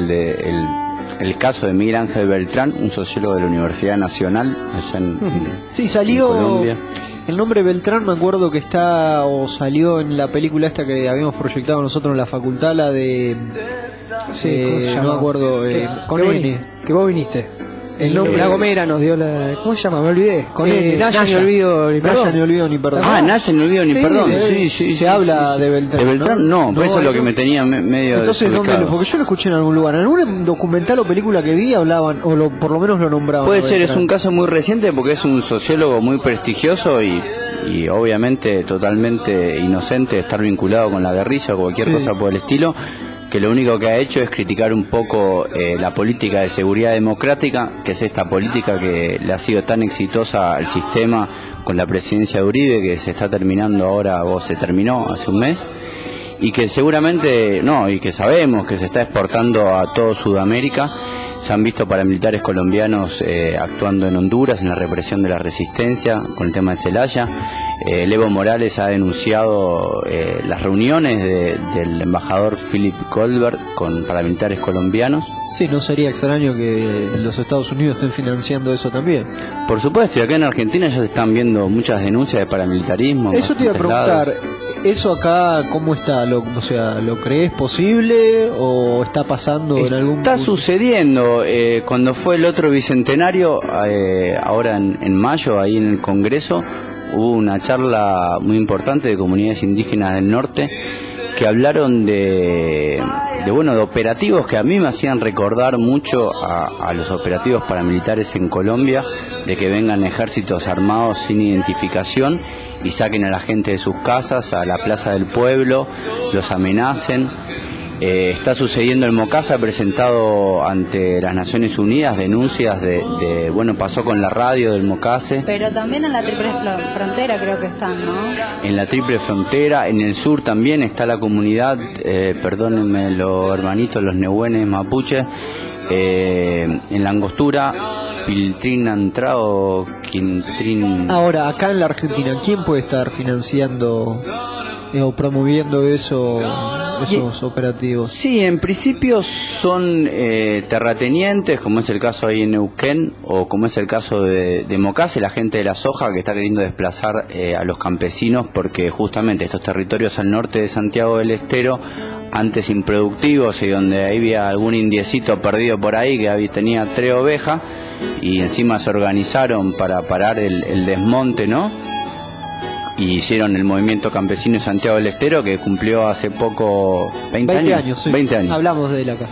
el caso de Miguel Ángel Beltrán, un sociólogo de la Universidad Nacional allá en salió Colombia. El nombre Beltrán, me acuerdo que salió en la película esta que habíamos proyectado nosotros en la facultad, la de... ¿cómo se llama? No me acuerdo, con N. Que vos viniste. El nombre, la Gomera nos dio la... ¿Cómo se llama? Me olvidé. Con N. Naya ni olvido ni perdón. Naya ni olvido ni perdón. Naya ni olvido ni perdón. Se habla de Beltrán. ¿De Beltrán? No, eso es lo que me tenía medio entonces, porque yo lo escuché en algún lugar. En algún documental o película que vi hablaban, por lo menos lo nombraban. Puede ser, es un caso muy reciente porque es un sociólogo muy prestigioso y obviamente totalmente inocente de estar vinculado con la guerrilla o cualquier cosa por el estilo, que lo único que ha hecho es criticar un poco la política de seguridad democrática, que es esta política que le ha sido tan exitosa al sistema con la presidencia de Uribe, que se está terminando ahora, o se terminó hace un mes, y que seguramente, y que sabemos que se está exportando a todo Sudamérica. Se han visto paramilitares colombianos actuando en Honduras en la represión de la resistencia con el tema de Celaya. Evo Morales ha denunciado las reuniones del embajador Philip Goldberg con paramilitares colombianos. Sí, no sería extraño que los Estados Unidos estén financiando eso también. Por supuesto, y acá en Argentina ya se están viendo muchas denuncias de paramilitarismo. Eso te iba a preguntar, ¿eso acá cómo está? ¿Lo crees posible o está pasando en algún punto? Está sucediendo. Cuando fue el otro bicentenario, ahora en mayo, ahí en el Congreso, hubo una charla muy importante de comunidades indígenas del norte que hablaron de operativos que a mí me hacían recordar mucho a los operativos paramilitares en Colombia, de que vengan ejércitos armados sin identificación y saquen a la gente de sus casas, a la plaza del pueblo, los amenacen. Está sucediendo el MOCASE, ha presentado ante las Naciones Unidas denuncias pasó con la radio del MOCASE. Pero también en la triple frontera creo que están, ¿no? En la triple frontera, en el sur también está la comunidad, perdónenme los hermanitos, los nehuenes mapuches, en la Angostura, Piltrín Antrao, Quintrín... Ahora, acá en la Argentina, ¿quién puede estar financiando o promoviendo esos operativos? Sí, en principio son terratenientes, como es el caso ahí en Neuquén, o como es el caso de MOCASE, la gente de la soja que está queriendo desplazar a los campesinos, porque justamente estos territorios al norte de Santiago del Estero, antes improductivos y donde había algún indiecito perdido por ahí que tenía 3 ovejas, y encima se organizaron para parar el desmonte, ¿no? Y hicieron el movimiento campesino de Santiago del Estero, que cumplió hace poco 20 años. Sí. 20 años. Hablamos de él acá.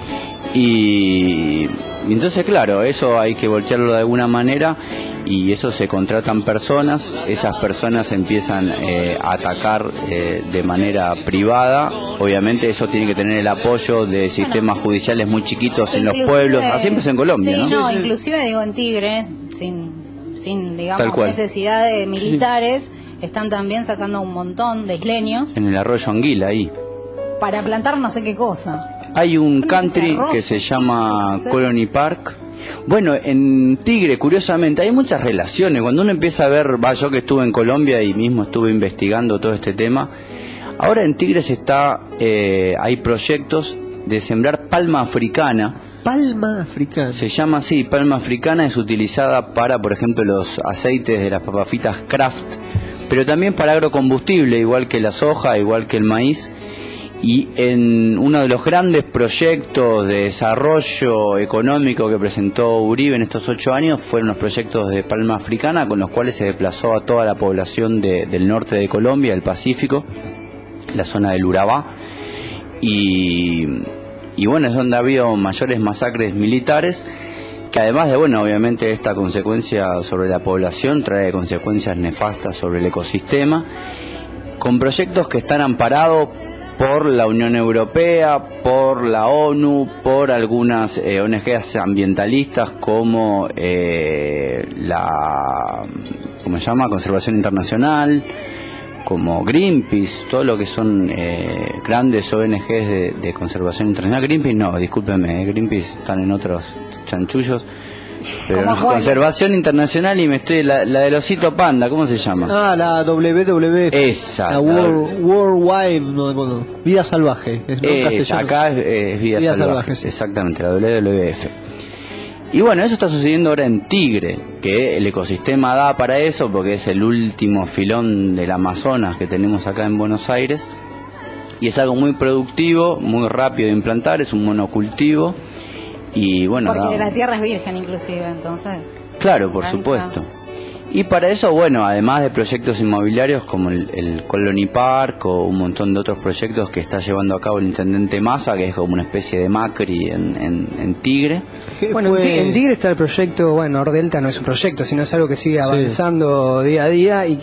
Y entonces, claro, eso hay que voltearlo de alguna manera, y eso se contratan personas, esas personas empiezan a atacar de manera privada. Obviamente eso tiene que tener el apoyo de sistemas judiciales muy chiquitos en los pueblos, así empezó en Colombia, sí, ¿no? Inclusive digo en Tigre, sin digamos necesidad de militares, están también sacando un montón de isleños. En el arroyo Anguila, ahí. Para plantar no sé qué cosa. Hay un country que se llama Colony Park. Bueno, en Tigre, curiosamente, hay muchas relaciones. Cuando uno empieza a ver, yo que estuve en Colombia y mismo estuve investigando todo este tema, ahora en Tigre hay proyectos de sembrar palma africana. Palma africana. Se llama así, palma africana, es utilizada para, por ejemplo, los aceites de las papas fritas Kraft, pero también para agrocombustible, igual que la soja, igual que el maíz. Y en uno de los grandes proyectos de desarrollo económico que presentó Uribe en estos 8 años fueron los proyectos de palma africana, con los cuales se desplazó a toda la población del norte de Colombia, del Pacífico, la zona del Urabá, y bueno, es donde ha habido mayores masacres militares, que además de, obviamente esta consecuencia sobre la población trae consecuencias nefastas sobre el ecosistema, con proyectos que están amparados por la Unión Europea, por la ONU, por algunas ONGs ambientalistas como ¿cómo se llama? Conservación Internacional, como Greenpeace, todo lo que son grandes ONGs de conservación internacional. Greenpeace no, discúlpenme, Greenpeace están en otros chanchullos. Pero no, Conservación Internacional, y me estoy la del osito panda, ¿cómo se llama? La WWF. Esa. La Worldwide, no me acuerdo. Vida Salvaje. Acá es Vida Salvaje. Sí. Exactamente, la WWF. Y bueno, eso está sucediendo ahora en Tigre, que el ecosistema da para eso, porque es el último filón del Amazonas que tenemos acá en Buenos Aires. Y es algo muy productivo, muy rápido de implantar, es un monocultivo. Y bueno, porque la tierra es virgen inclusive, entonces. Claro, por supuesto. Y para eso, bueno, además de proyectos inmobiliarios como el Colony Park o un montón de otros proyectos que está llevando a cabo el intendente Massa, que es como una especie de Macri en Tigre. Bueno, en Tigre está el proyecto, bueno, Nordelta no es un proyecto, sino es algo que sigue avanzando día a día y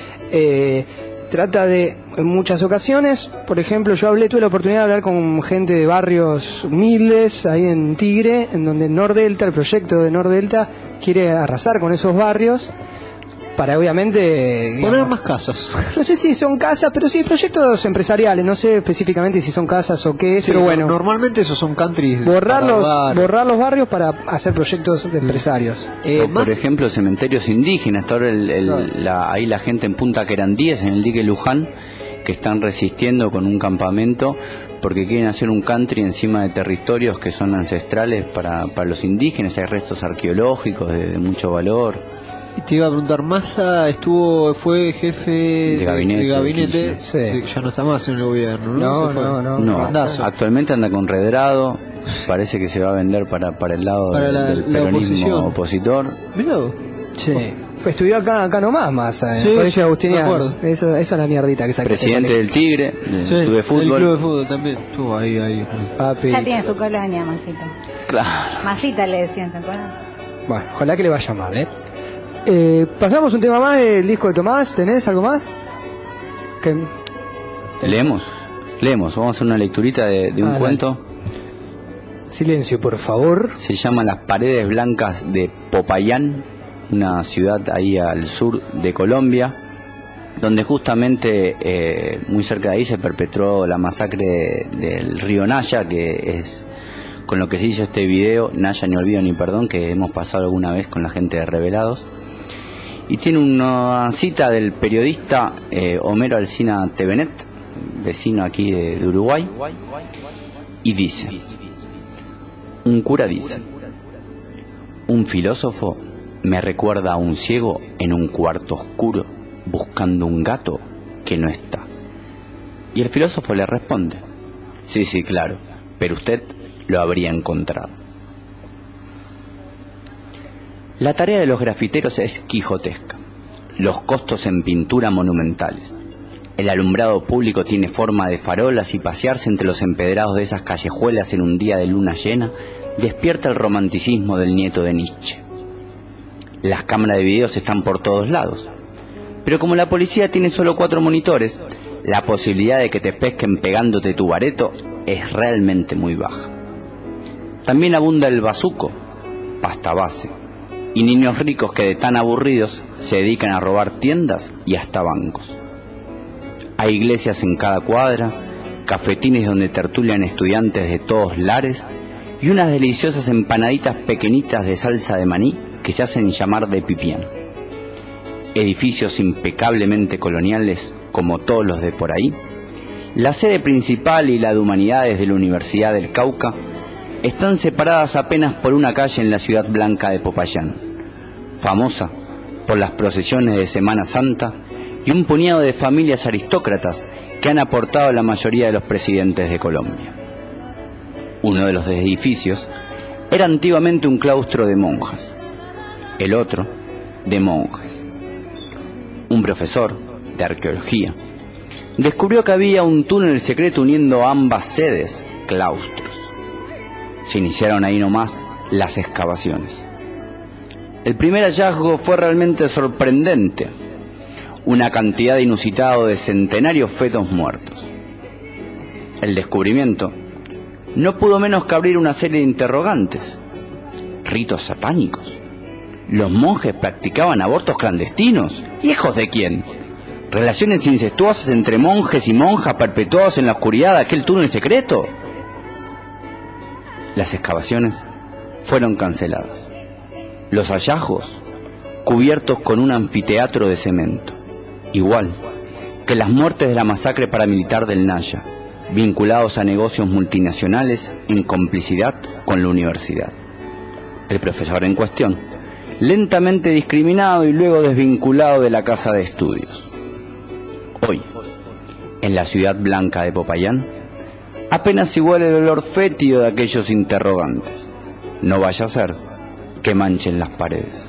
que trata de, en muchas ocasiones, por ejemplo, tuve la oportunidad de hablar con gente de barrios humildes ahí en Tigre, en donde Nordelta, el proyecto de Nordelta, quiere arrasar con esos barrios para, obviamente, poner más casas. No sé si son casas, pero sí proyectos empresariales, no sé específicamente si son casas o qué, pero bueno. Normalmente esos son countries. Borrar los barrios para hacer proyectos de empresarios. Por ejemplo, cementerios indígenas. Hasta ahora ahí la gente en Punta Querandíes, en el dique Luján, que están resistiendo con un campamento porque quieren hacer un country encima de territorios que son ancestrales para los indígenas. Hay restos arqueológicos de mucho valor. Y te iba a preguntar, Massa fue jefe de gabinete, sí. Ya no está más en el gobierno, ¿no? No, actualmente anda con Redrado, parece que se va a vender para el lado del peronismo opositor. Mirá. Sí. Pues estudió acá nomás Massa, en el Colegio Agustiniano. Esa es la mierdita que saqué. Presidente del Tigre, del Club de Fútbol. El Club de Fútbol también estuvo ahí. Papi. Ya tiene su colonia, Masita. Claro. Masita le decían, ¿se acuerdan? Bueno, ojalá que le vaya mal, pasamos un tema más del disco de Tomás. ¿Tenés algo más? Leemos, vamos a hacer una lecturita de un cuento. Silencio, por favor. Se llama Las Paredes Blancas de Popayán, una ciudad ahí al sur de Colombia, donde justamente muy cerca de ahí se perpetró la masacre del río Naya, que es con lo que se hizo este video, Naya ni olvido ni perdón, que hemos pasado alguna vez con la gente de Revelados. Y tiene una cita del periodista Homero Alsina Tevenet, vecino aquí de Uruguay, y dice: un cura dice, un filósofo me recuerda a un ciego en un cuarto oscuro buscando un gato que no está. Y el filósofo le responde: sí, claro, pero usted lo habría encontrado. La tarea de los grafiteros es quijotesca. Los costos en pintura monumentales. El alumbrado público tiene forma de farolas y pasearse entre los empedrados de esas callejuelas en un día de luna llena despierta el romanticismo del nieto de Nietzsche. Las cámaras de videos están por todos lados. Pero como la policía tiene solo 4 monitores, la posibilidad de que te pesquen pegándote tu bareto es realmente muy baja. También abunda el bazuco, pasta base, y niños ricos que de tan aburridos se dedican a robar tiendas y hasta bancos. Hay iglesias en cada cuadra, cafetines donde tertulian estudiantes de todos lares y unas deliciosas empanaditas pequeñitas de salsa de maní que se hacen llamar de pipián. Edificios impecablemente coloniales como todos los de por ahí. La sede principal y la de Humanidades de la Universidad del Cauca están separadas apenas por una calle en la ciudad blanca de Popayán, famosa por las procesiones de Semana Santa y un puñado de familias aristócratas que han aportado la mayoría de los presidentes de Colombia. Uno de los edificios era antiguamente un claustro de monjas, el otro de monjes. Un profesor de arqueología descubrió que había un túnel secreto uniendo ambas sedes, claustros. Se iniciaron ahí nomás las excavaciones. El primer hallazgo fue realmente sorprendente: una cantidad inusitada de centenarios fetos muertos. el descubrimiento, no pudo menos que abrir una serie de interrogantes. ¿Ritos satánicos? ¿Los monjes practicaban abortos clandestinos? ¿Hijos de quién? ¿Relaciones incestuosas entre monjes y monjas perpetuados en la oscuridad de aquel túnel secreto? Las excavaciones fueron canceladas. Los hallazgos cubiertos con un anfiteatro de cemento, igual que las muertes de la masacre paramilitar del Naya, vinculados a negocios multinacionales en complicidad con la universidad. El profesor en cuestión, lentamente discriminado y luego desvinculado de la casa de estudios. Hoy, en la ciudad blanca de Popayán, apenas igual el olor fétido de aquellos interrogantes. No vaya a ser que manchen las paredes.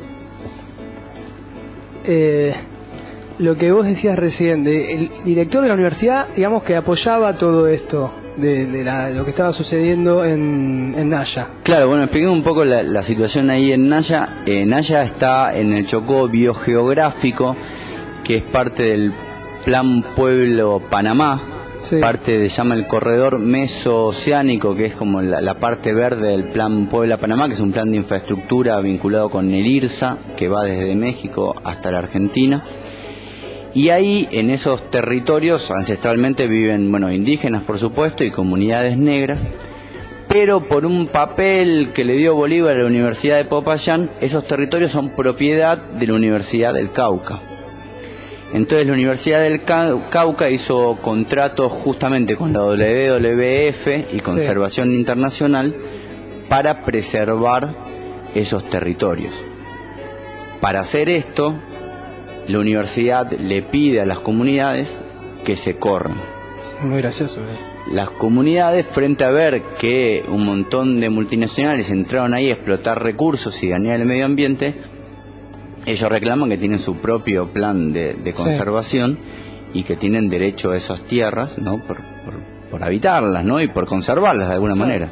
Lo que vos decías recién, el director de la universidad, digamos que apoyaba todo esto de lo que estaba sucediendo en Naya. Claro, bueno, expliquemos un poco la situación ahí en Naya. Naya está en el Chocó biogeográfico, que es parte del Plan Pueblo Panamá, sí. Parte de, llama el corredor mesooceánico, que es como la parte verde del Plan Puebla Panamá, que es un plan de infraestructura vinculado con el IRSA, que va desde México hasta la Argentina. Y ahí, en esos territorios, ancestralmente viven, bueno, indígenas, por supuesto, y comunidades negras, pero por un papel que le dio Bolívar a la Universidad de Popayán, esos territorios son propiedad de la Universidad del Cauca. Entonces la Universidad del Cauca hizo contratos justamente con la WWF y Conservación Internacional para preservar esos territorios. Para hacer esto, la universidad le pide a las comunidades que se corran. Muy gracioso, Las comunidades, frente a ver que un montón de multinacionales entraron ahí a explotar recursos y dañar el medio ambiente, ellos reclaman que tienen su propio plan de conservación, sí, y que tienen derecho a esas tierras, ¿no? por habitarlas, ¿no? Y por conservarlas de alguna manera.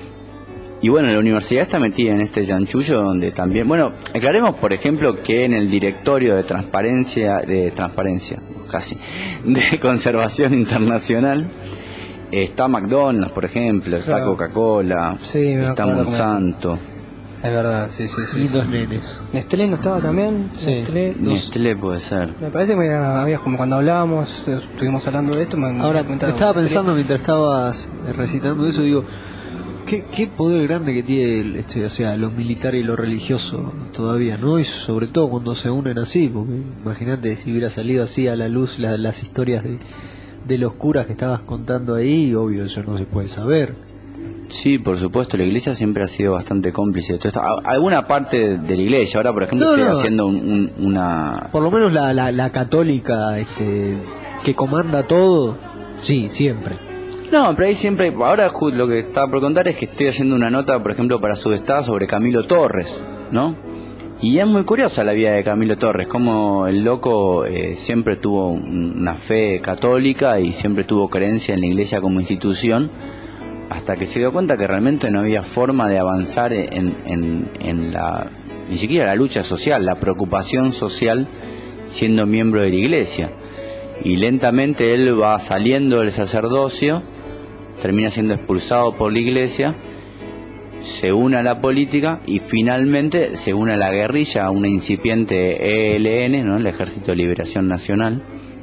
Y bueno, la universidad está metida en este chanchullo donde también, bueno, aclaremos por ejemplo que en el directorio de transparencia, casi, de conservación internacional, está McDonald's, por ejemplo, está Coca-Cola, está Monsanto. Es verdad, sí. Y dos nenes. ¿Nestlé no estaba también? Sí. Nestlé puede ser. Me parece que había, como cuando hablábamos, estuvimos hablando de esto. Ahora, estaba pensando mientras estabas recitando eso, digo, qué poder grande que tiene o sea, los militares y lo religioso todavía, ¿no? Y sobre todo cuando se unen así, porque imagínate si hubiera salido así a la luz las historias de los curas que estabas contando ahí, obvio, eso no se puede saber. Sí, por supuesto, la iglesia siempre ha sido bastante cómplice de todo esto. Alguna parte de la iglesia, ahora por ejemplo estoy haciendo una... Por lo menos la católica que comanda todo, sí, siempre. No, pero ahí siempre, ahora lo que estaba por contar es que estoy haciendo una nota, por ejemplo, para Sudestada sobre Camilo Torres, ¿no? Y es muy curiosa la vida de Camilo Torres, como el loco siempre tuvo una fe católica y siempre tuvo creencia en la iglesia como institución, hasta que se dio cuenta que realmente no había forma de avanzar en la, ni siquiera la lucha social, la preocupación social siendo miembro de la iglesia. Y lentamente él va saliendo del sacerdocio, termina siendo expulsado por la iglesia, se une a la política y finalmente se une a la guerrilla, a una incipiente ELN, ¿no? El Ejército de Liberación Nacional,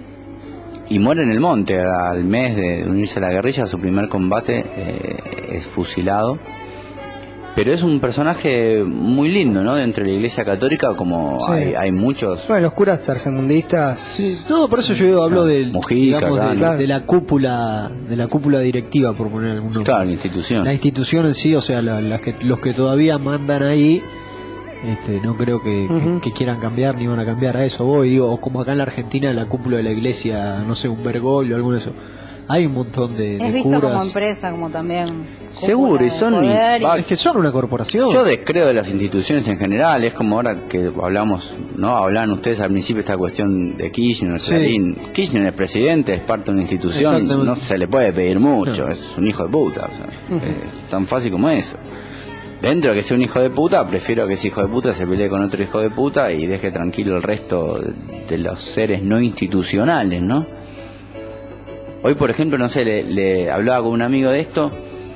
y muere en el monte. Al mes de unirse a la guerrilla, su primer combate, es fusilado. Pero es un personaje muy lindo, ¿no? Dentro de la Iglesia Católica, como hay muchos. Bueno, los curas tercermundistas. Sí, no, por eso yo hablo Mujica, digamos, de la cúpula directiva, por poner alguno. Claro, la institución. La institución en sí, o sea, los que todavía mandan ahí, no creo que quieran cambiar ni van a cambiar a eso. Voy, digo, o como acá en la Argentina, la cúpula de la Iglesia, no sé, un Bergoglio o alguno de eso. Hay un montón de visto curas. como empresa, como también seguro, y son es que son una corporación. Yo descreo de las instituciones en general. Es como ahora que hablamos, ¿no? Hablan ustedes al principio esta cuestión de Kirchner, Kirchner, el presidente, es parte de una institución, no se le puede pedir mucho, es un hijo de puta, o sea, es tan fácil como eso. Dentro de que sea un hijo de puta, prefiero que ese hijo de puta se pelee con otro hijo de puta y deje tranquilo el resto de los seres no institucionales, ¿no? Hoy, por ejemplo, no sé, le hablaba con un amigo de esto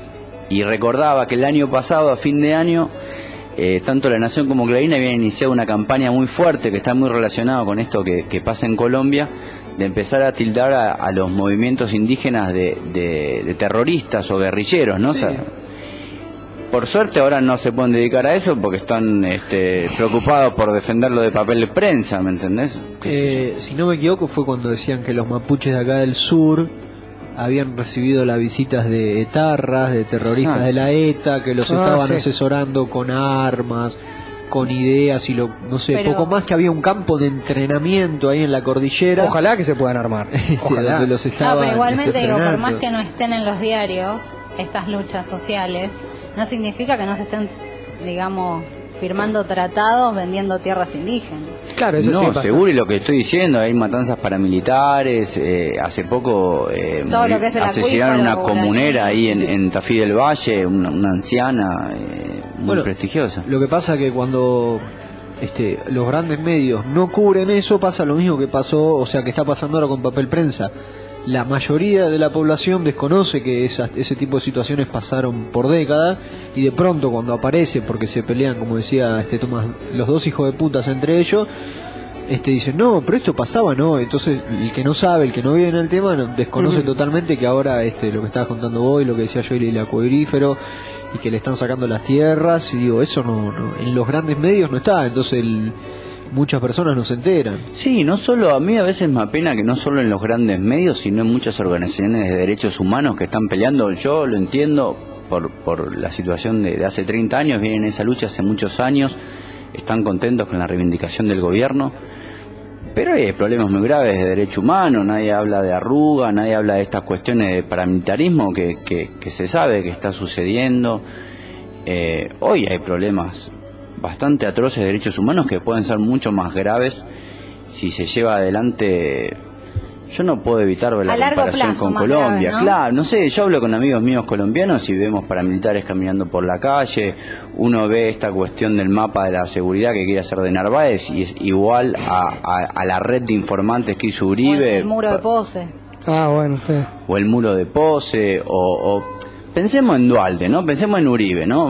y recordaba que el año pasado, a fin de año, tanto La Nación como Clarín habían iniciado una campaña muy fuerte que está muy relacionada con esto que pasa en Colombia, de empezar a tildar a los movimientos indígenas de terroristas o guerrilleros, ¿no? Sí. O sea, por suerte ahora no se pueden dedicar a eso porque están preocupados por defenderlo de papel de prensa, ¿me entendés? Si no me equivoco fue cuando decían que los mapuches de acá del sur habían recibido las visitas de etarras, de terroristas de la ETA, que los estaban asesorando con armas, con ideas y no sé, poco más, que había un campo de entrenamiento ahí en la cordillera. Ojalá que se puedan armar. Ojalá. Donde los estaban, pero igualmente digo, por más que no estén en los diarios estas luchas sociales, no significa que no se estén, digamos, firmando tratados vendiendo tierras indígenas. Claro, eso no, sí pasa. Seguro, y lo que estoy diciendo, hay matanzas paramilitares, hace poco asesinaron una comunera ahí en Tafí del Valle, una anciana muy prestigiosa. Lo que pasa es que cuando los grandes medios no cubren eso, pasa lo mismo que pasó, o sea, que está pasando ahora con papel prensa. La mayoría de la población desconoce que ese tipo de situaciones pasaron por décadas, y de pronto cuando aparece, porque se pelean, como decía Tomás, los dos hijos de putas entre ellos, dicen, no, pero esto pasaba, ¿no? Entonces el que no sabe, el que no vive en el tema, desconoce totalmente que ahora lo que estabas contando vos, lo que decía yo, el acuífero, y que le están sacando las tierras, y digo, eso no en los grandes medios no está, entonces muchas personas no se enteran. Sí, no solo, a mí a veces me apena que no solo en los grandes medios, sino en muchas organizaciones de derechos humanos que están peleando. Yo lo entiendo por la situación de hace 30 años, vienen en esa lucha hace muchos años, están contentos con la reivindicación del gobierno, pero hay problemas muy graves de derecho humano, nadie habla de arruga, nadie habla de estas cuestiones de paramilitarismo que se sabe que está sucediendo. Hoy hay problemas bastante atroces de derechos humanos que pueden ser mucho más graves si se lleva adelante. Yo no puedo evitar ver la comparación con Colombia, grave, ¿no? Claro, no sé, yo hablo con amigos míos colombianos y vemos paramilitares caminando por la calle, uno ve esta cuestión del mapa de la seguridad que quiere hacer de Narváez y es igual a la red de informantes que hizo Uribe. O el muro de Pose. O el muro de Pose, o pensemos en Duhalde, ¿no? Pensemos en Uribe, ¿no?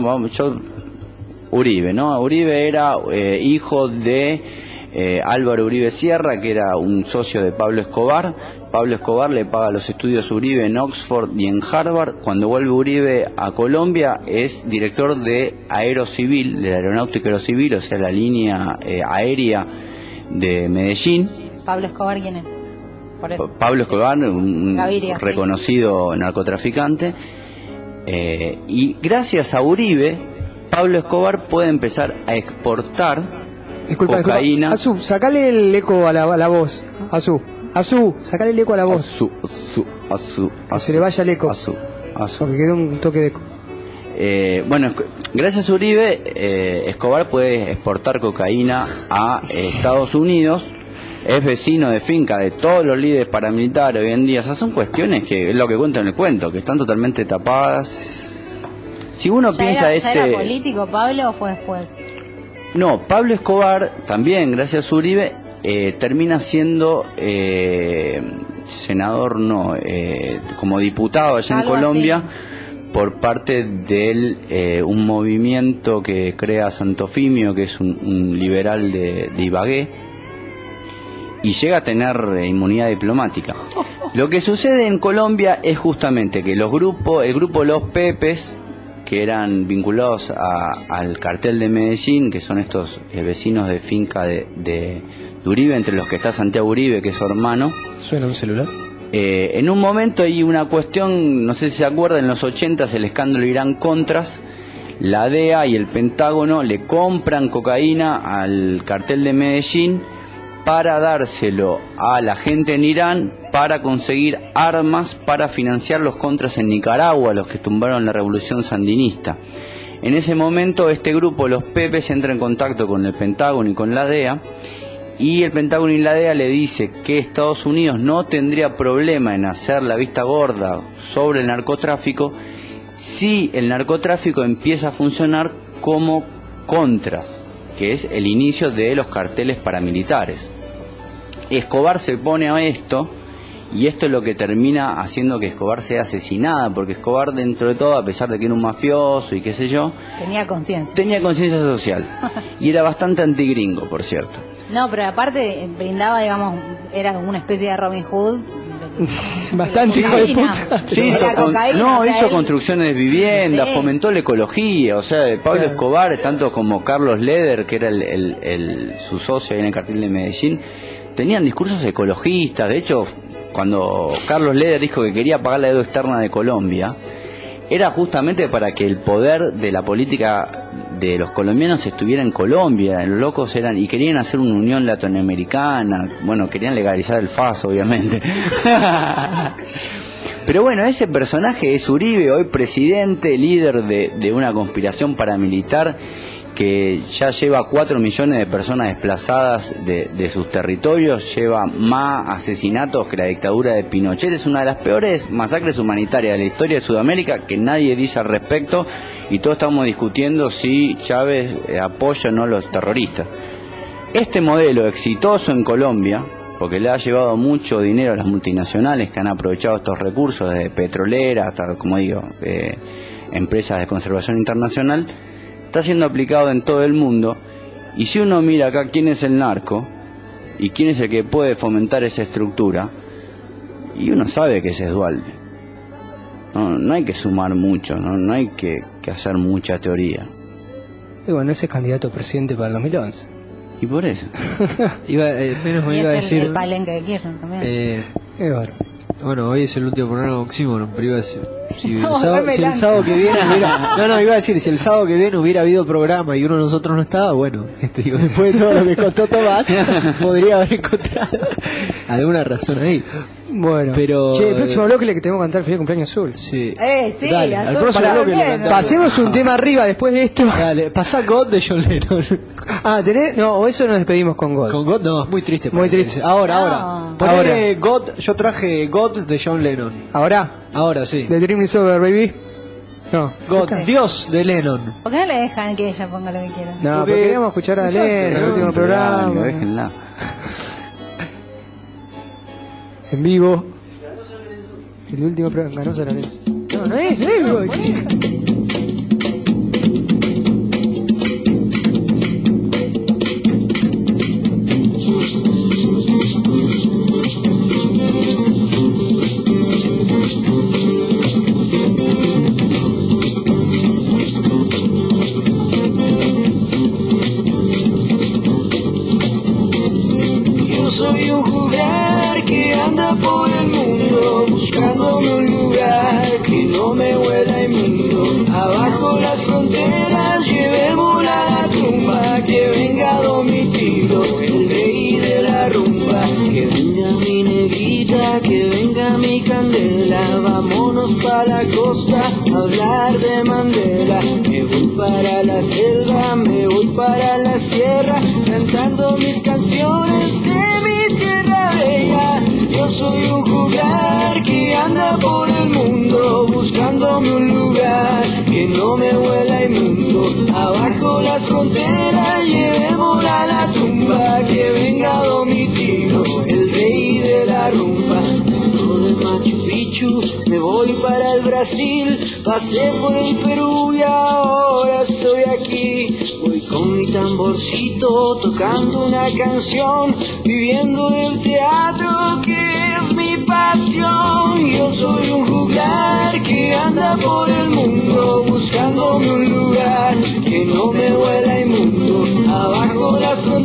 Uribe, ¿no? Uribe era hijo de Álvaro Uribe Sierra, que era un socio de Pablo Escobar. Pablo Escobar le paga los estudios a Uribe en Oxford y en Harvard. Cuando vuelve Uribe a Colombia es director de Aerocivil, de la Aeronáutica Aerocivil, o sea, la línea aérea de Medellín. ¿Pablo Escobar quién es? Por eso. Pablo Escobar, un reconocido narcotraficante. Y gracias a Uribe, Pablo Escobar puede empezar a exportar cocaína. Azú, sacale el eco a la voz. Azú, sacale el eco a la voz. Azú. Que se le vaya el eco. Azú. Porque quedó un toque de eco. Bueno, gracias a Uribe, Escobar puede exportar cocaína a Estados Unidos. Es vecino de finca de todos los líderes paramilitares hoy en día. O sea, son cuestiones que es lo que cuento en el cuento, que están totalmente tapadas. Si uno piensa ¿Ya era político Pablo o fue después? No, Pablo Escobar también, gracias a Uribe, termina siendo senador, como diputado allá en Colombia, así, por parte de un movimiento que crea Santofimio, que es un liberal de Ibagué, y llega a tener inmunidad diplomática. Lo que sucede en Colombia es justamente que el grupo Los Pepes, que eran vinculados al cartel de Medellín, que son estos vecinos de finca de Uribe, entre los que está Santiago Uribe, que es su hermano. ¿Suena un celular? En un momento hay una cuestión, no sé si se acuerdan, en los 80s el escándalo Irán-Contras, la DEA y el Pentágono le compran cocaína al cartel de Medellín para dárselo a la gente en Irán para conseguir armas para financiar los contras en Nicaragua, los que tumbaron la revolución sandinista. En ese momento este grupo, los Pepes, entra en contacto con el Pentágono y con la DEA, y el Pentágono y la DEA le dice que Estados Unidos no tendría problema en hacer la vista gorda sobre el narcotráfico si el narcotráfico empieza a funcionar como contras, que es el inicio de los carteles paramilitares. Escobar se pone a esto Y esto es lo que termina haciendo que Escobar sea asesinada, porque Escobar, dentro de todo, a pesar de que era un mafioso y qué sé yo, tenía conciencia. Tenía conciencia social. Y era bastante antigringo, por cierto. No, pero aparte brindaba, digamos, era una especie de Robin Hood. Bastante hijo de puta. Sí, hizo construcciones de viviendas, fomentó la ecología. O sea, Pablo Escobar, tanto como Carlos Leder, que era su socio ahí en el cartel de Medellín, tenían discursos ecologistas. De hecho, cuando Carlos Leder dijo que quería pagar la deuda externa de Colombia, era justamente para que el poder de la política de los colombianos estuviera en Colombia. Los locos y querían hacer una unión latinoamericana. Bueno, querían legalizar el FAS, obviamente. Pero bueno, ese personaje es Uribe, hoy presidente, líder de una conspiración paramilitar que ya lleva 4 millones de personas desplazadas de sus territorios, lleva más asesinatos que la dictadura de Pinochet. Es una de las peores masacres humanitarias de la historia de Sudamérica, que nadie dice al respecto, y todos estamos discutiendo si Chávez apoya o no a los terroristas. Este modelo exitoso en Colombia, porque le ha llevado mucho dinero a las multinacionales que han aprovechado estos recursos, desde petroleras hasta, como digo, empresas de conservación internacional, está siendo aplicado en todo el mundo. Y si uno mira acá quién es el narco y quién es el que puede fomentar esa estructura, y uno sabe que ese es Duhalde. No hay que sumar mucho, no hay que hacer mucha teoría. Y bueno, ese es candidato a presidente para el 2011. Y por eso iba a decir el palenque de Kirchner también. Bueno, hoy es el último programa de Oxímoron, pero iba a decir, si el sábado que viene iba a decir, si el sábado que viene hubiera habido programa y uno de nosotros no estaba, bueno, después de todo lo que contó Tomás, podría haber encontrado alguna razón ahí. Bueno, pero el próximo bloque le que tenemos que cantar Feliz Cumpleaños Azul. Sí. Sí, dale, al próximo bloque le cantamos. Pasemos un tema arriba después de esto. Dale, pasá God de John Lennon. ¿Tenés? No, o eso nos despedimos con God. Con God no, es muy triste. Muy triste. Ahora. Poné God, yo traje God de John Lennon. Ahora sí. The Dream is Over, baby. No. God, Dios de Lennon. ¿Por qué no le dejan que ella ponga lo que quiera? No, porque queríamos escuchar a Lennon, el último programa. Déjenla. En vivo. El último programa ganó San Lorenzo. No es, Yo soy un jugar que anda por el mundo buscándome un lugar que no me huela inmundo. Abajo las fronteras llevémosla a la tumba, que venga Domitilo, el rey de la rumba. Que venga mi negrita, que venga mi candela, vámonos pa' la costa a hablar de Mandela. Me voy para la selva, me voy para la sierra, cantando mis canciones de mi tierra bella. Yo soy un juglar que anda por el mundo buscándome un lugar que no me huela inmundo. Abajo las fronteras llevémosla a la tumba, que venga Domitilo, el rey de la rumba. Del Machu Picchu me voy para el Brasil, pasé por el Perú y ahora estoy aquí. Voy con mi tamborcito tocando una canción, viviendo del teatro que es mi pasión. Yo soy un juglar que anda por el mundo buscándome un lugar que no me huela inmundo. Abajo las fronteras